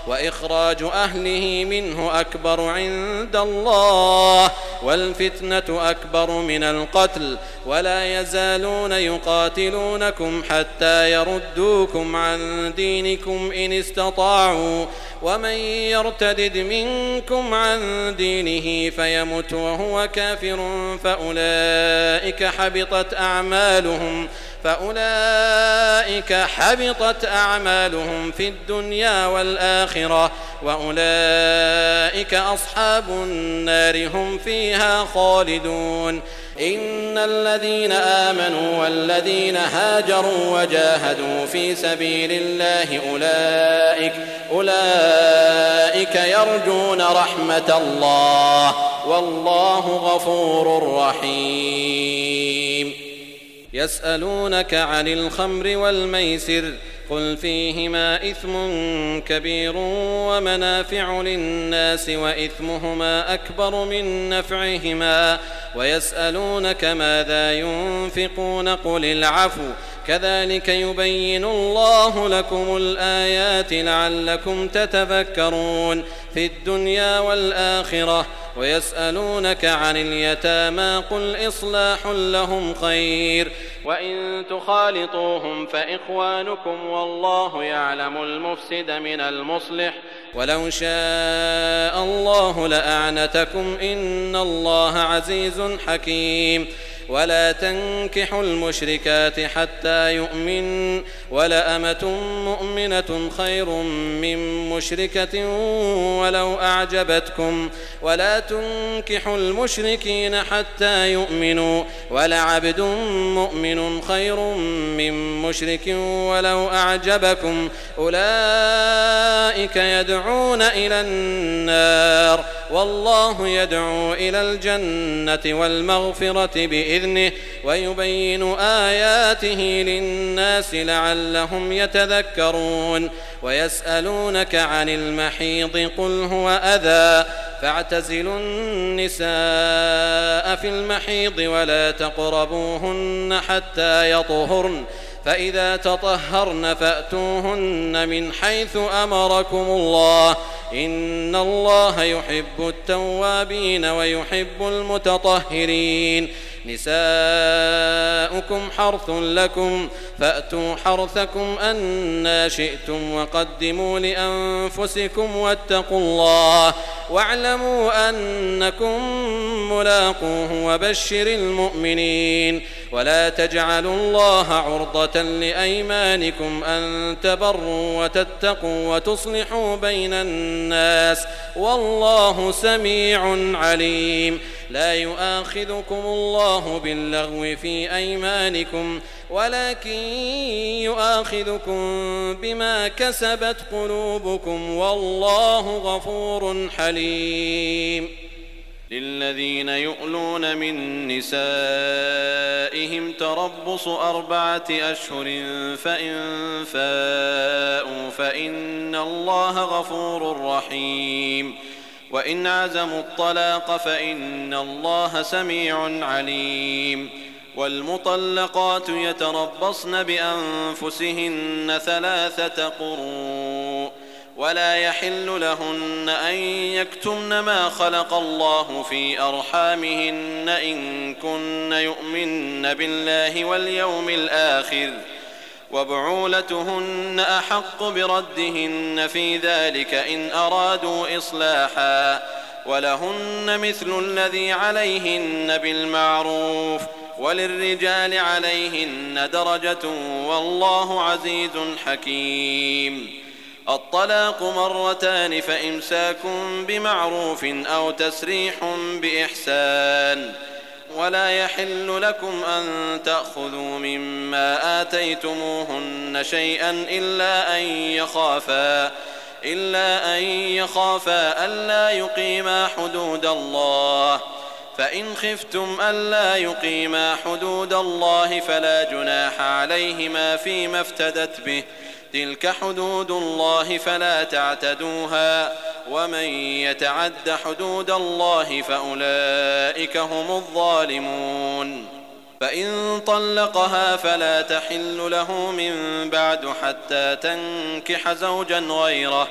S2: وإخراج أهله منه أكبر عند الله والفتنة أكبر من القتل ولا يزالون يقاتلونكم حتى يردوكم عن دينكم إن استطاعوا ومن يرتدد منكم عن دينه فيمت وهو كافر فأولئك حبطت أعمالهم فأولئك حبطت أعمالهم في الدنيا والآخرة وأولئك أصحاب النار هم فيها خالدون إن الذين آمنوا والذين هاجروا وجاهدوا في سبيل الله أولئك أولئك يرجون رحمة الله والله غفور رحيم يسألونك عن الخمر والميسر قل فيهما إثم كبير ومنافع للناس وإثمهما أكبر من نفعهما ويسألونك ماذا ينفقون قل العفو كذلك يبين الله لكم الآيات لعلكم تتفكرون في الدنيا والآخرة ويسألونك عن اليتامى قل إصلاح لهم خير وإن تخالطوهم فإخوانكم والله يعلم المفسد من المصلح ولو شاء الله لأعنتكم إن الله عزيز حكيم ولا تنكحوا المشركات حتى يؤمن ولأمة مؤمنة خير من مشركة ولو أعجبتكم ولا تنكحوا المشركين حتى يؤمنوا ولعبد مؤمن خير من مشرك ولو أعجبكم أولئك يدعون إلى النار والله يدعو إلى الجنة والمغفرة بإذنه ويبين آياته للناس لعلهم يتذكرون ويسألونك عن المحيض قل هو أذى فاعتزلوا النساء في المحيض ولا تقربوهن حتى يطهرن فإذا تطهرن فأتوهن من حيث أمركم الله إن الله يحب التوابين ويحب المتطهرين نساؤكم حرث لكم فأتوا حرثكم أنى شئتم وقدموا لأنفسكم واتقوا الله واعلموا أنكم ملاقوه وبشر المؤمنين ولا تجعلوا الله عرضة لأيمانكم أن تبروا وتتقوا وتصلحوا بين الناس والله سميع عليم لا يؤاخذكم الله باللغو في أيمانكم ولكن يؤاخذكم بما كسبت قلوبكم والله غفور حليم
S3: للذين يؤلون من نسائهم تربص أربعة أشهر فإن فاءوا فإن الله غفور رحيم وإن عزموا الطلاق فإن الله سميع عليم والمطلقات يتربصن بأنفسهن ثلاثة قروء ولا يحل لهن أن يكتمن ما خلق الله في أرحامهن إن كن يؤمن بالله واليوم الآخر وبعولتهن أحق بردهن في ذلك إن أرادوا إصلاحا ولهن مثل الذي عليهن بالمعروف وللرجال عليهن درجة والله عزيز حكيم الطلاق مرتان فإمساك بمعروف أو تسريح بإحسان ولا يحل لكم أن تأخذوا مما آتيتموهن شيئا إلا أن يخافا إلا أن يخافا ألا يقيما حدود الله فإن خفتم ألا يقيما حدود الله فلا جناح عليهما فيما افتدت به تلك حدود الله فلا تعتدوها ومن يتعد حدود الله فأولئك هم الظالمون فإن طلقها فلا تحل له من بعد حتى تنكح زوجا غيره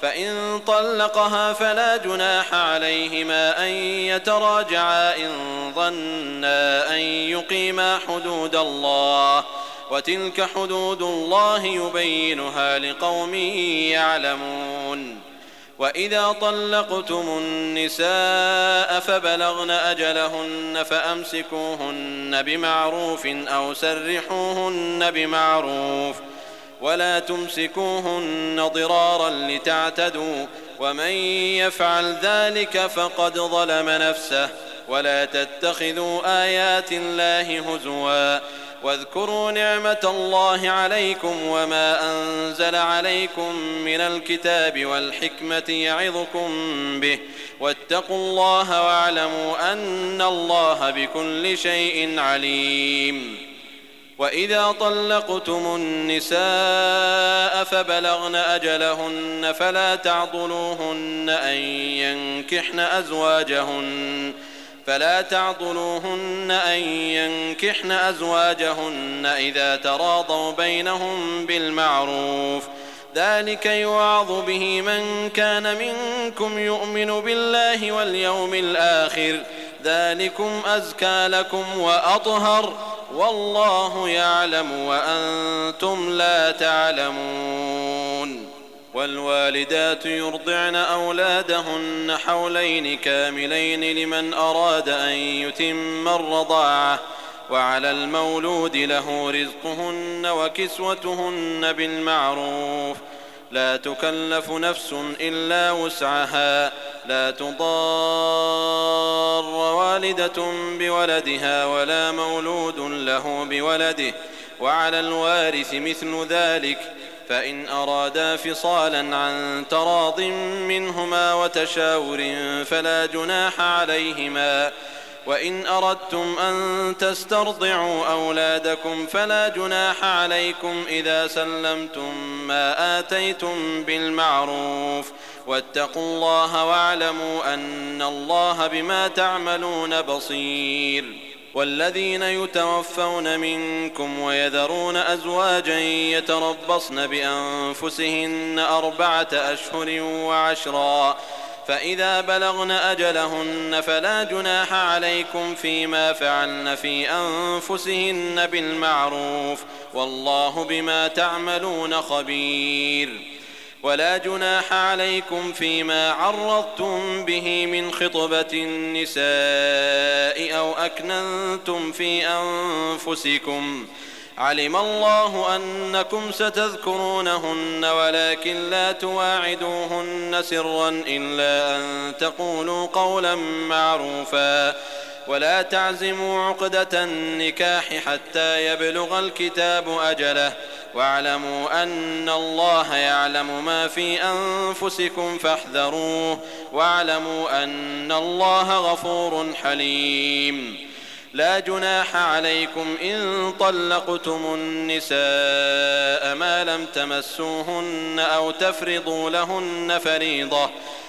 S3: فإن طلقها فلا جناح عليهما أن يتراجعا إن ظنا أن يقيما حدود الله، وتلك حدود الله يبينها لقوم يعلمون. وإذا طلقتم النساء فبلغن أجلهن فأمسكوهن بمعروف أو سرحوهن بمعروف، ولا تمسكوهن ضرارا لتعتدوا، ومن يفعل ذلك فقد ظلم نفسه. ولا تتخذوا آيات الله هزوا، واذكروا نعمة الله عليكم وما أنزل عليكم من الكتاب والحكمة يعظكم به، واتقوا الله واعلموا أن الله بكل شيء عليم. وإذا طلقتم النساء فبلغن أجلهن فلا تعضلوهن أن ينكحن أزواجهن فلا تعضلوهن أن ينكحن أزواجهن إذا تراضوا بينهم بالمعروف، ذلك يوعظ به من كان منكم يؤمن بالله واليوم الآخر، ذلكم أزكى لكم وأطهر، والله يعلم وأنتم لا تعلمون. والوالدات يرضعن أولادهن حولين كاملين لمن أراد أن يتم الرضاعة، وعلى المولود له رزقهن وكسوتهن بالمعروف، لا تكلف نفس إلا وسعها، لا تضار والدة بولدها ولا مولود له بولده، وعلى الوارث مثل ذلك، فإن أرادا فصالا عن تراض منهما وتشاور فلا جناح عليهما. وإن أردتم أن تسترضعوا أولادكم فلا جناح عليكم إذا سلمتم ما آتيتم بالمعروف، واتقوا الله واعلموا أن الله بما تعملون بصير. والذين يتوفون منكم ويذرون أزواجا يتربصن بأنفسهن أربعة أشهر وعشرا، فإذا بلغن أجلهن فلا جناح عليكم فيما فعلن في أنفسهن بالمعروف، والله بما تعملون خبير. ولا جناح عليكم فيما عرضتم به من خطبة النساء أو أكننتم في أنفسكم، علم الله أنكم ستذكرونهن ولكن لا تواعدوهن سرا إلا أن تقولوا قولا معروفا، ولا تعزموا عقدة النكاح حتى يبلغ الكتاب أجله، واعلموا أن الله يعلم ما في أنفسكم فاحذروه، واعلموا أن الله غفور حليم. لا جناح عليكم إن طلقتم النساء ما لم تمسوهن أو تفرضوا لهن فريضة،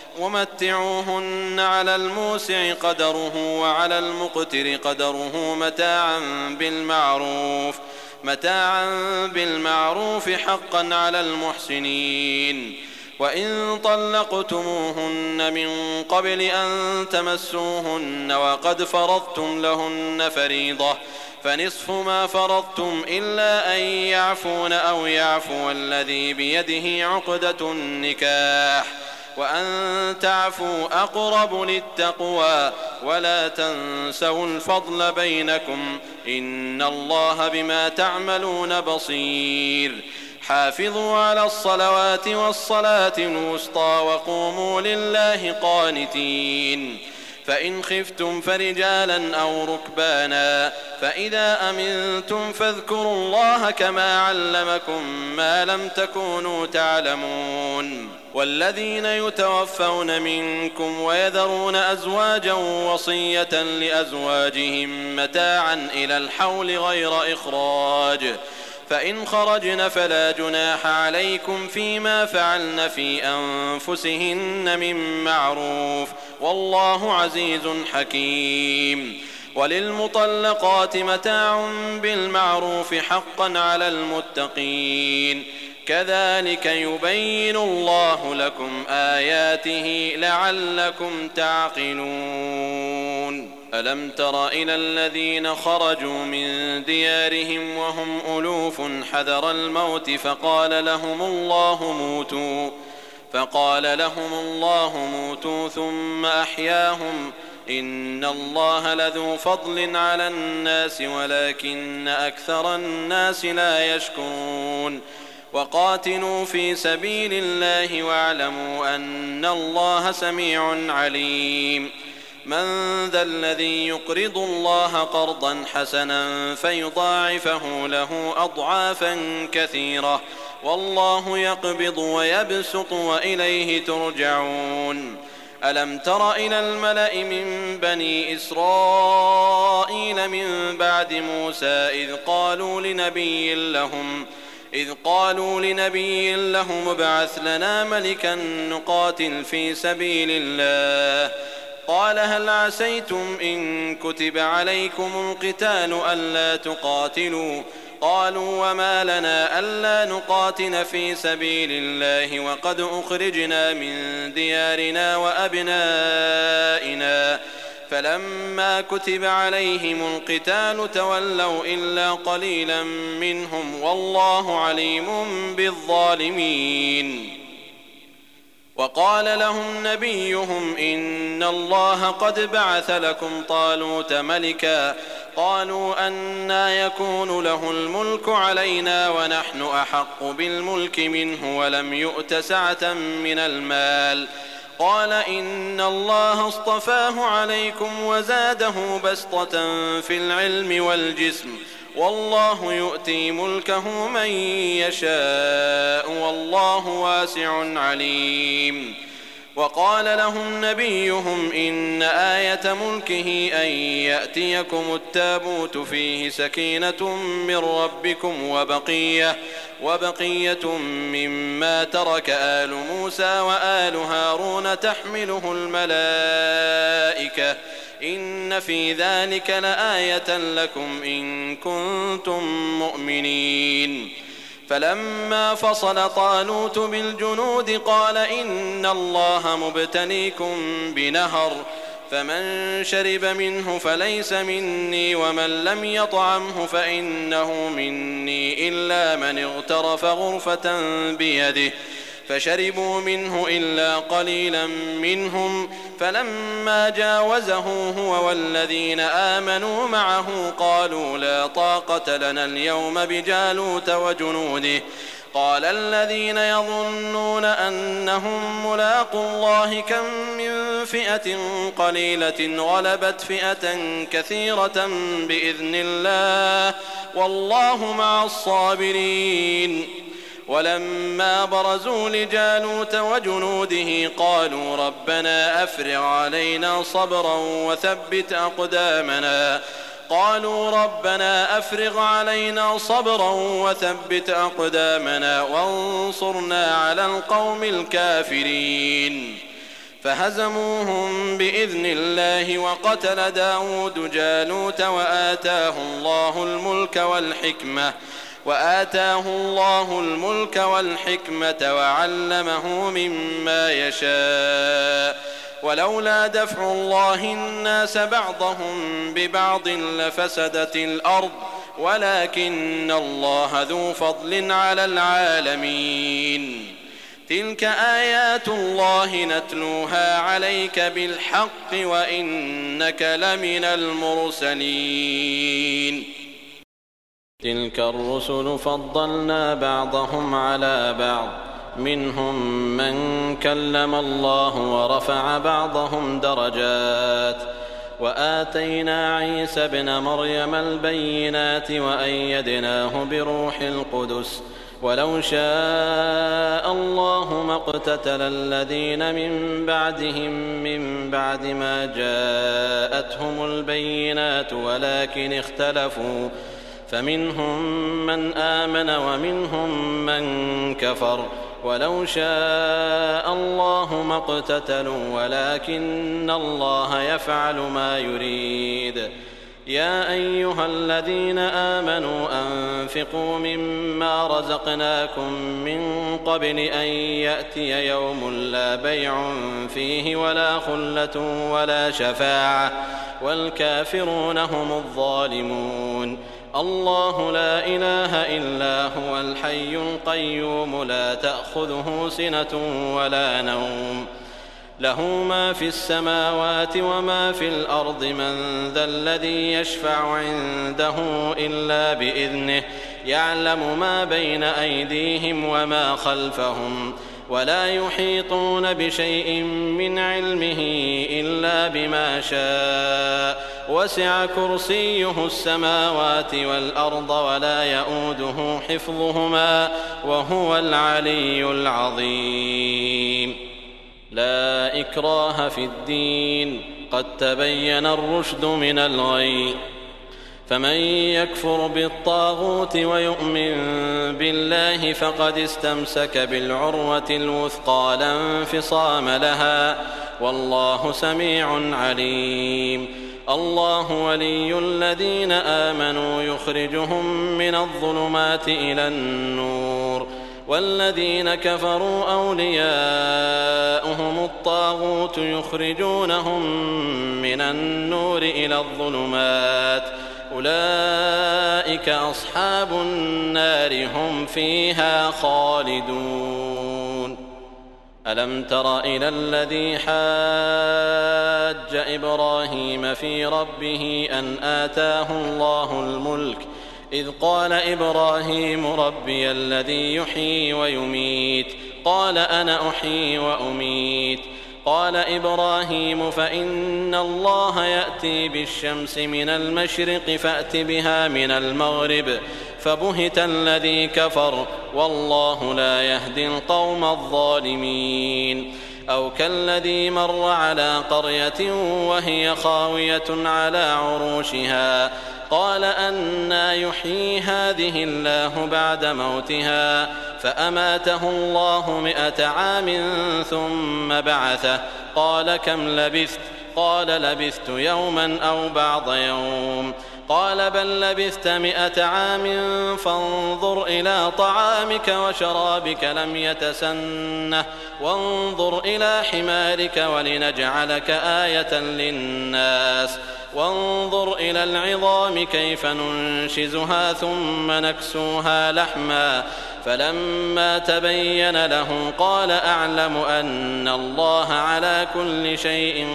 S3: ومتعوهن على الموسع قدره وعلى المقتر قدره متاعا بالمعروف متاعا بالمعروف حقا على المحسنين. وإن طلقتموهن من قبل أن تمسوهن وقد فرضتم لهن فريضة فنصف ما فرضتم إلا أن يعفون أو يعفو الذي بيده عقدة النكاح، وأن تعفوا أقرب للتقوى، ولا تنسوا الفضل بينكم، إن الله بما تعملون بصير. حافظوا على الصلوات والصلاة الوسطى وقوموا لله قانتين. فإن خفتم فرجالا أو ركبانا فإذا أمنتم فاذكروا الله كما علمكم ما لم تكونوا تعلمون. والذين يتوفون منكم ويذرون أزواجا وصية لأزواجهم متاعا إلى الحول غير إخراج، فإن خرجن فلا جناح عليكم فيما فعلن في أنفسهن من معروف، والله عزيز حكيم. وللمطلقات متاع بالمعروف حقا على المتقين. كذلك يبين الله لكم آياته لعلكم تعقلون ألم تر إلى الذين خرجوا من ديارهم وهم ألوف حذر الموت فقال لهم الله موتوا فقال لهم الله موتوا ثم أحياهم إن الله لذو فضل على الناس ولكن أكثر الناس لا يشكرون وقاتلوا في سبيل الله واعلموا أن الله سميع عليم من ذا الذي يقرض الله قرضا حسنا فيضاعفه له أضعافا كثيرة والله يقبض ويبسط وإليه ترجعون ألم تر إلى الملأ من بني إسرائيل من بعد موسى إذ قالوا لنبي لهم إذ قالوا لنبي لهم ابعث لنا ملكا نقاتل في سبيل الله قال هل عسيتم إن كتب عليكم القتال ألا تقاتلوا قالوا وما لنا ألا نقاتل في سبيل الله وقد أخرجنا من ديارنا وأبنائنا فلما كتب عليهم القتال تولوا إلا قليلا منهم والله عليم بالظالمين وقال لهم نبيهم إن الله قد بعث لكم طالوت ملكا قالوا أنى يكون له الملك علينا ونحن أحق بالملك منه ولم يؤت سعة من المال قال إن الله اصطفاه عليكم وزاده بسطة في العلم والجسم والله يؤتي ملكه من يشاء والله واسع عليم وقال لهم نبيهم إن آية ملكه أن يأتيكم التابوت فيه سكينة من ربكم وبقية وبقية مما ترك آل موسى وآل هارون تحمله الملائكة إن في ذلك لآية لكم إن كنتم مؤمنين فلما فصل طالوت بالجنود قال إن الله مبتليكم بنهر فمن شرب منه فليس مني ومن لم يطعمه فإنه مني إلا من اغترف غرفة بيده فشربوا منه إلا قليلا منهم فلما جاوزه هو والذين آمنوا معه قالوا لا طاقة لنا اليوم بجالوت وجنوده قال الذين يظنون أنهم ملاقوا الله كم من فئة قليلة غلبت فئة كثيرة بإذن الله والله مع الصابرين ولما برزوا لجالوت وجنوده قالوا ربنا أفرغ علينا صبرا وثبت أقدامنا قالوا ربنا أفرغ علينا صبرا وثبت أقدامنا وانصرنا على القوم الكافرين فهزموهم بإذن الله وقتل داود جالوت وآتاه الله الملك والحكمة وآتاه الله الملك والحكمة وعلمه مما يشاء ولولا دفع الله الناس بعضهم ببعض لفسدت الأرض ولكن الله ذو فضل على العالمين تلك آيات الله نتلوها عليك بالحق وإنك لمن المرسلين تلك الرسل فضلنا بعضهم على بعض منهم من كلم الله ورفع بعضهم درجات وآتينا عيسى ابن مريم البينات وأيدناه بروح القدس ولو شاء الله ما اقتتل الذين من بعدهم من بعد ما جاءتهم البينات ولكن اختلفوا فمنهم من آمن ومنهم من كفر ولو شاء الله ما اقتتلوا ولكن الله يفعل ما يريد يا أيها الذين آمنوا أنفقوا مما رزقناكم من قبل أن يأتي يوم لا بيع فيه ولا خلة ولا شفاعة والكافرون هم الظالمون. الله لا إله إلا هو الحي القيوم لا تأخذه سنة ولا نوم له ما في السماوات وما في الأرض من ذا الذي يشفع عنده إلا بإذنه يعلم ما بين أيديهم وما خلفهم ولا يحيطون بشيء من علمه إلا بما شاء وسع كرسيه السماوات والأرض ولا يؤوده حفظهما وهو العلي العظيم. لا إكراه في الدين قد تبين الرشد من الغي فمن يكفر بالطاغوت ويؤمن بالله فقد استمسك بالعروة الوثقى لا انفصام لها والله سميع عليم. الله ولي الذين آمنوا يخرجهم من الظلمات إلى النور والذين كفروا أولياؤهم الطاغوت يخرجونهم من النور إلى الظلمات أولئك أصحاب النار هم فيها خالدون. ألم تر إلى الذي حاج إبراهيم في ربه أن آتاه الله الملك إذ قال إبراهيم ربي الذي يحيي ويميت قال أنا أحيي وأميت قال إبراهيم فإن الله يأتي بالشمس من المشرق فأت بها من المغرب فبهت الذي كفر والله لا يهدي القوم الظالمين. أو كالذي مر على قرية وهي خاوية على عروشها قال أنى يحيي هذه الله بعد موتها فأماته الله مئة عام ثم بعثه قال كم لبثت قال لبثت يوما أو بعض يوم قال بل لبثت مئة عام فانظر إلى طعامك وشرابك لم يتسنه وانظر إلى حمارك ولنجعلك آية للناس وانظر إلى العظام كيف ننشزها ثم نكسوها لحما فلما تبين له قال أعلم أن الله على كل شيء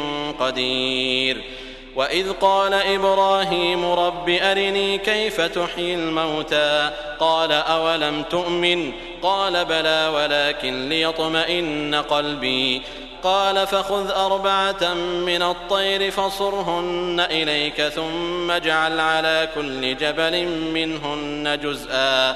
S3: قدير. وإذ قال إبراهيم رب أرني كيف تحيي الموتى قال أولم تؤمن قال بلى ولكن ليطمئن قلبي قال فخذ أربعة من الطير فصرهن إليك ثم اجعل على كل جبل منهن جزءا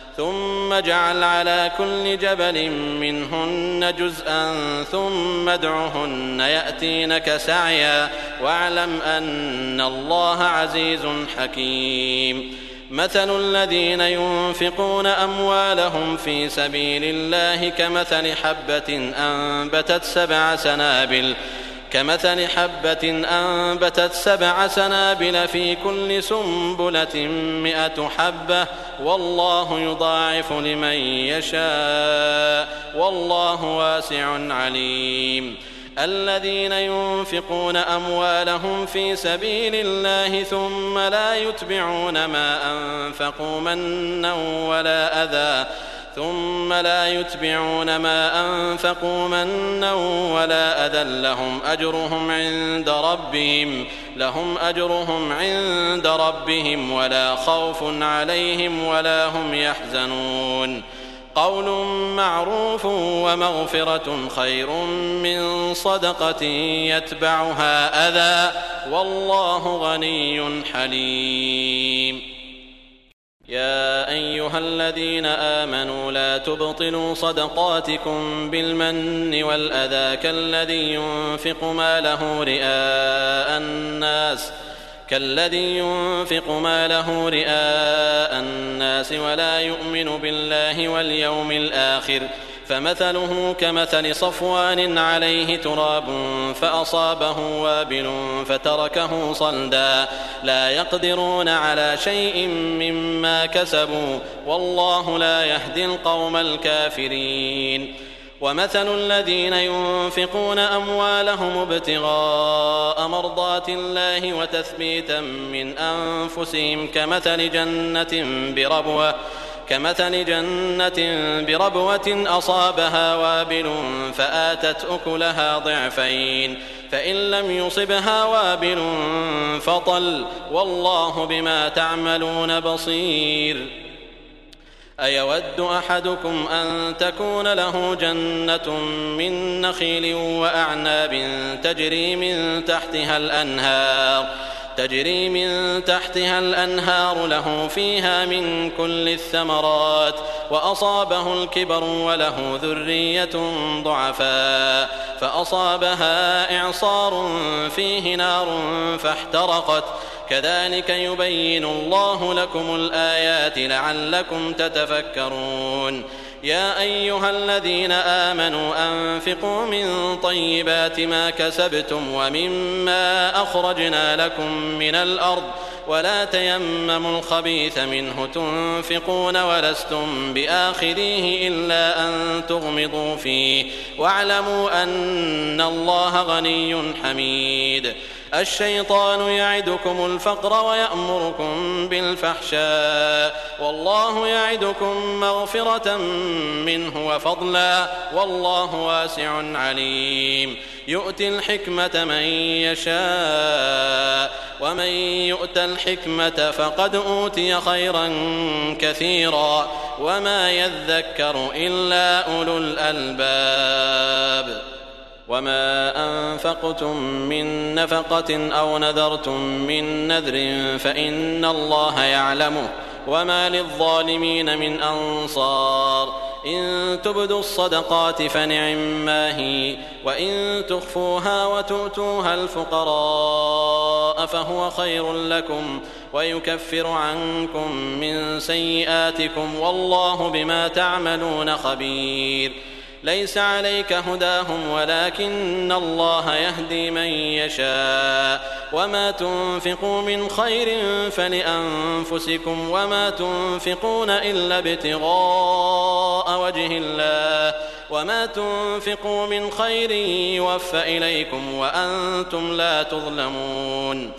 S3: ثم اجعل على كل جبل منهن جزءا ثم ادعهن يأتينك سعيا واعلم أن الله عزيز حكيم. مثل الذين ينفقون أموالهم في سبيل الله كمثل حبة أنبتت سبع سنابل كمثل حبة أنبتت سبع سنابل في كل سنبلة مئة حبة والله يضاعف لمن يشاء والله واسع عليم. الذين ينفقون أموالهم في سبيل الله ثم لا يتبعون ما أنفقوا منا ولا أذى ثم لا يتبعون ما أنفقوا منا ولا أذى لهم أجرهم عند ربهم لهم أجرهم عند ربهم ولا خوف عليهم ولا هم يحزنون. قول معروف ومغفرة خير من صدقة يتبعها أذى والله غني حليم. يا أيها الذين آمنوا لا تبطلوا صدقاتكم بالمن والأذى كالذي ينفق ماله رئاء الناس كالذي ينفق ماله رئاء الناس ولا يؤمن بالله واليوم الآخر
S2: فمثله كمثل صفوان عليه تراب فأصابه وابل فتركه صلدا لا يقدرون على شيء مما كسبوا والله لا يهدي القوم الكافرين. ومثل الذين ينفقون أموالهم ابتغاء مرضات الله وتثبيتا من أنفسهم كمثل جنة بربوة كمثل جنة بربوة أصابها وابل فآتت أكلها ضعفين فإن لم يصبها وابل فطل والله بما تعملون بصير. أيود أحدكم أن تكون له جنة من نخيل وأعناب تجري من تحتها الأنهار تجري من تحتها الأنهار له فيها من كل الثمرات وأصابه الكبر وله ذرية ضعفاء فأصابها إعصار فيه نار فاحترقت كذلك يبين الله لكم الآيات لعلكم تتفكرون. يا أيها الذين آمنوا أنفقوا من طيبات ما كسبتم ومما أخرجنا لكم من الأرض ولا تيمموا الخبيث منه تنفقون ولستم بآخذيه إلا أن تغمضوا فيه واعلموا أن الله غني حميد. الشيطان يعدكم الفقر ويأمركم بالفحشاء والله يعدكم مغفرة منه وفضلا والله واسع عليم. يؤتي الحكمة من يشاء ومن يؤت الحكمة فقد أوتي خيرا كثيرا وما يذكر إلا أولو الألباب. وما أنفقتم من نفقة أو نذرتم من نذر فإن الله يعلمه وما للظالمين من أنصار. إن تبدوا الصدقات فنعما هي وإن تخفوها وتؤتوها الفقراء فهو خير لكم ويكفر عنكم من سيئاتكم والله بما تعملون خبير. ليس عليك هداهم ولكن الله يهدي من يشاء وما تنفقوا من خير فلأنفسكم وما تنفقون إلا ابتغاء وجه الله وما تنفقوا من خير يوفى إليكم وأنتم لا تظلمون.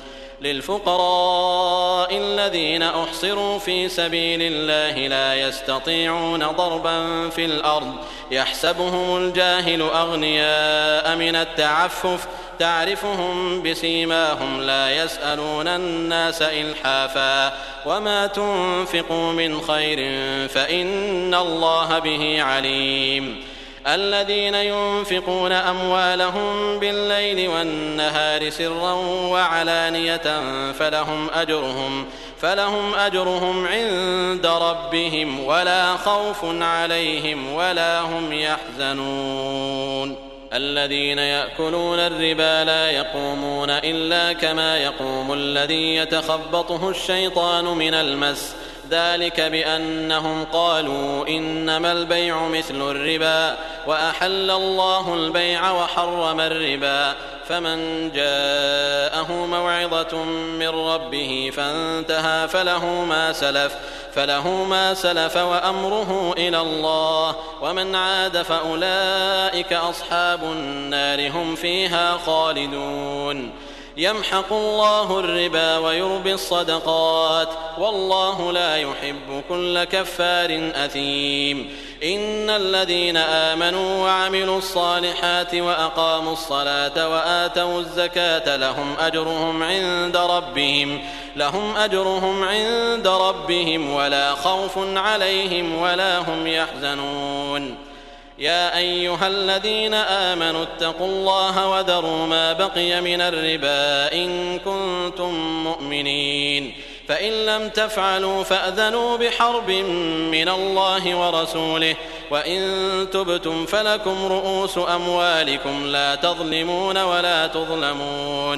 S2: للفقراء الذين أحصروا في سبيل الله لا يستطيعون ضربا في الأرض يحسبهم الجاهل أغنياء من التعفف تعرفهم بسيماهم لا يسألون الناس إلحافا وما تنفقوا من خير فإن الله به عليم. الذين ينفقون أموالهم بالليل والنهار سرا وعلانية فلهم أجرهم فلهم أجرهم عند ربهم ولا خوف عليهم ولا هم يحزنون. الذين يأكلون الربا لا يقومون إلا كما يقوم الذي يتخبطه الشيطان من المس ذلك بأنهم قالوا إنما البيع مثل الربا وأحل الله البيع وحرم الربا فمن جاءه موعظة من ربه فانتهى فله ما سلف فله ما سلف وأمره إلى الله ومن عاد فأولئك أصحاب النار هم فيها خالدون. يمحق الله الربا ويربي الصدقات والله لا يحب كل كفار أثيم. إن الذين آمنوا وعملوا الصالحات وأقاموا الصلاة وآتوا الزكاة لهم أجرهم عند ربهم لهم أجرهم عند ربهم ولا خوف عليهم ولا هم يحزنون. يا أيها الذين آمنوا اتقوا الله وذروا ما بقي من الربا إن كنتم مؤمنين فإن لم تفعلوا فأذنوا بحرب من الله ورسوله وإن تبتم فلكم رؤوس أموالكم لا تظلمون ولا تظلمون.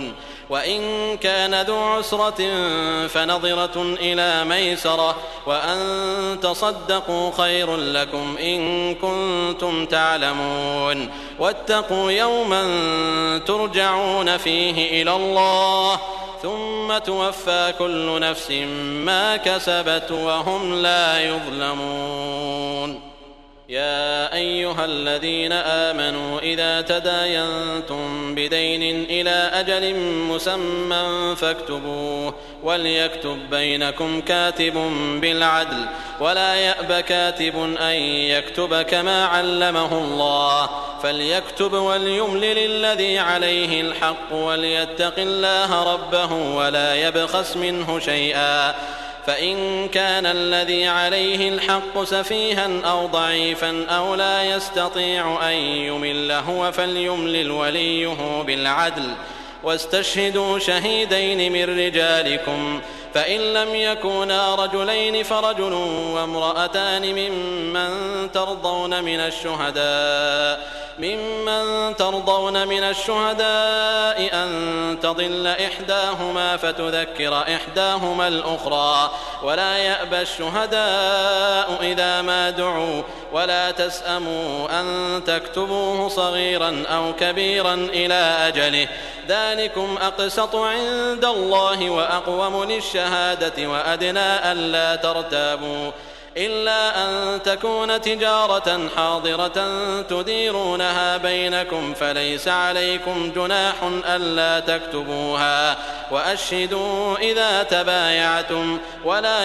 S2: وإن كان ذو عسرة فنظرة إلى ميسرة وأن تصدقوا خير لكم إن كنتم تعلمون واتقوا يوما ترجعون فيه إلى الله ثم توفى كل نفس ما كسبت وهم لا يظلمون. يا أيها الذين آمنوا إذا تداينتم بدين إلى أجل مسمى فاكتبوه وليكتب بينكم كاتب بالعدل ولا يأب كاتب أن يكتب كما علمه الله فليكتب وليملل الذي عليه الحق وليتق الله ربه ولا يبخس منه شيئا فإن كان الذي عليه الحق سفيها أو ضعيفا أو لا يستطيع أن يمل هو فليملل وليه بالعدل واستشهدوا شهيدين من رجالكم فإن لم يكونا رجلين فرجل وامرأتان ممن ترضون من الشهداء ممن ترضون من الشهداء أن تضل إحداهما فتذكر إحداهما الأخرى ولا يأبى الشهداء إذا ما دعوا ولا تسأموا أن تكتبوه صغيرا أو كبيرا إلى أجله ذلكم أقسط عند الله وأقوم للشهادة وأدنى ألا ترتابوا إلا أن تكون تجارة حاضرة تديرونها بينكم فليس عليكم جناح ألا تكتبوها وأشهدوا إذا تبايعتم ولا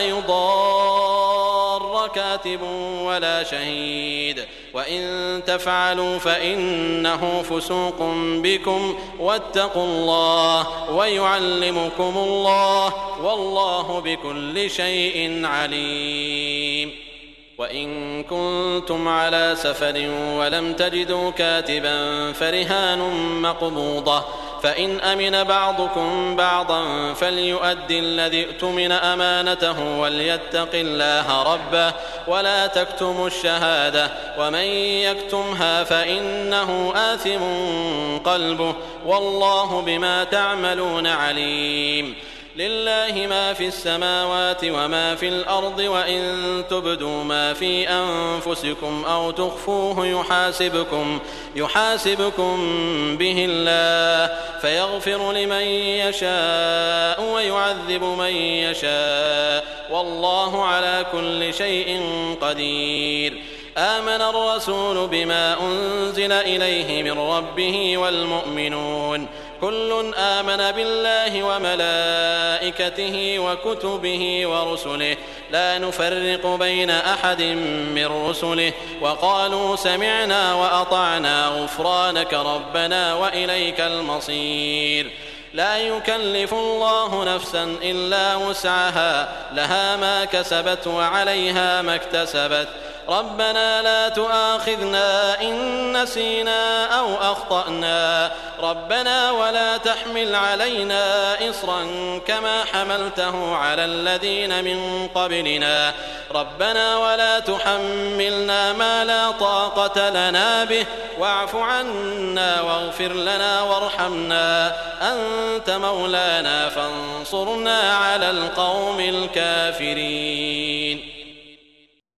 S2: يضار كاتب ولا شهيد وإن تفعلوا فإنه فسوق بكم واتقوا الله ويعلمكم الله والله بكل شيء عليم. وإن كنتم على سفر ولم تجدوا كاتبا فرهان مقبوضة فإن أمن بعضكم بعضا فليؤدي الذي اؤتمن أمانته وليتق الله ربه ولا تكتموا الشهادة ومن يكتمها فإنه آثم قلبه والله بما تعملون عليم. لله ما في السماوات وما في الأرض وإن تبدوا ما في أنفسكم أو تخفوه يحاسبكم, يحاسبكم به الله فيغفر لمن يشاء ويعذب من يشاء والله على كل شيء قدير. آمن الرسول بما أنزل إليه من ربه والمؤمنون كل آمن بالله وملائكته وكتبه ورسله لا نفرق بين أحد من رسله وقالوا سمعنا وأطعنا غفرانك ربنا وإليك المصير. لا يكلف الله نفسا إلا وسعها لها ما كسبت وعليها ما اكتسبت ربنا لا تؤاخذنا إن نسينا أو أخطأنا ربنا ولا تحمل علينا إصرا كما حملته على الذين من قبلنا ربنا ولا تحملنا ما لا طاقة لنا به واعف عنا واغفر لنا وارحمنا أنت مولانا فانصرنا على القوم الكافرين.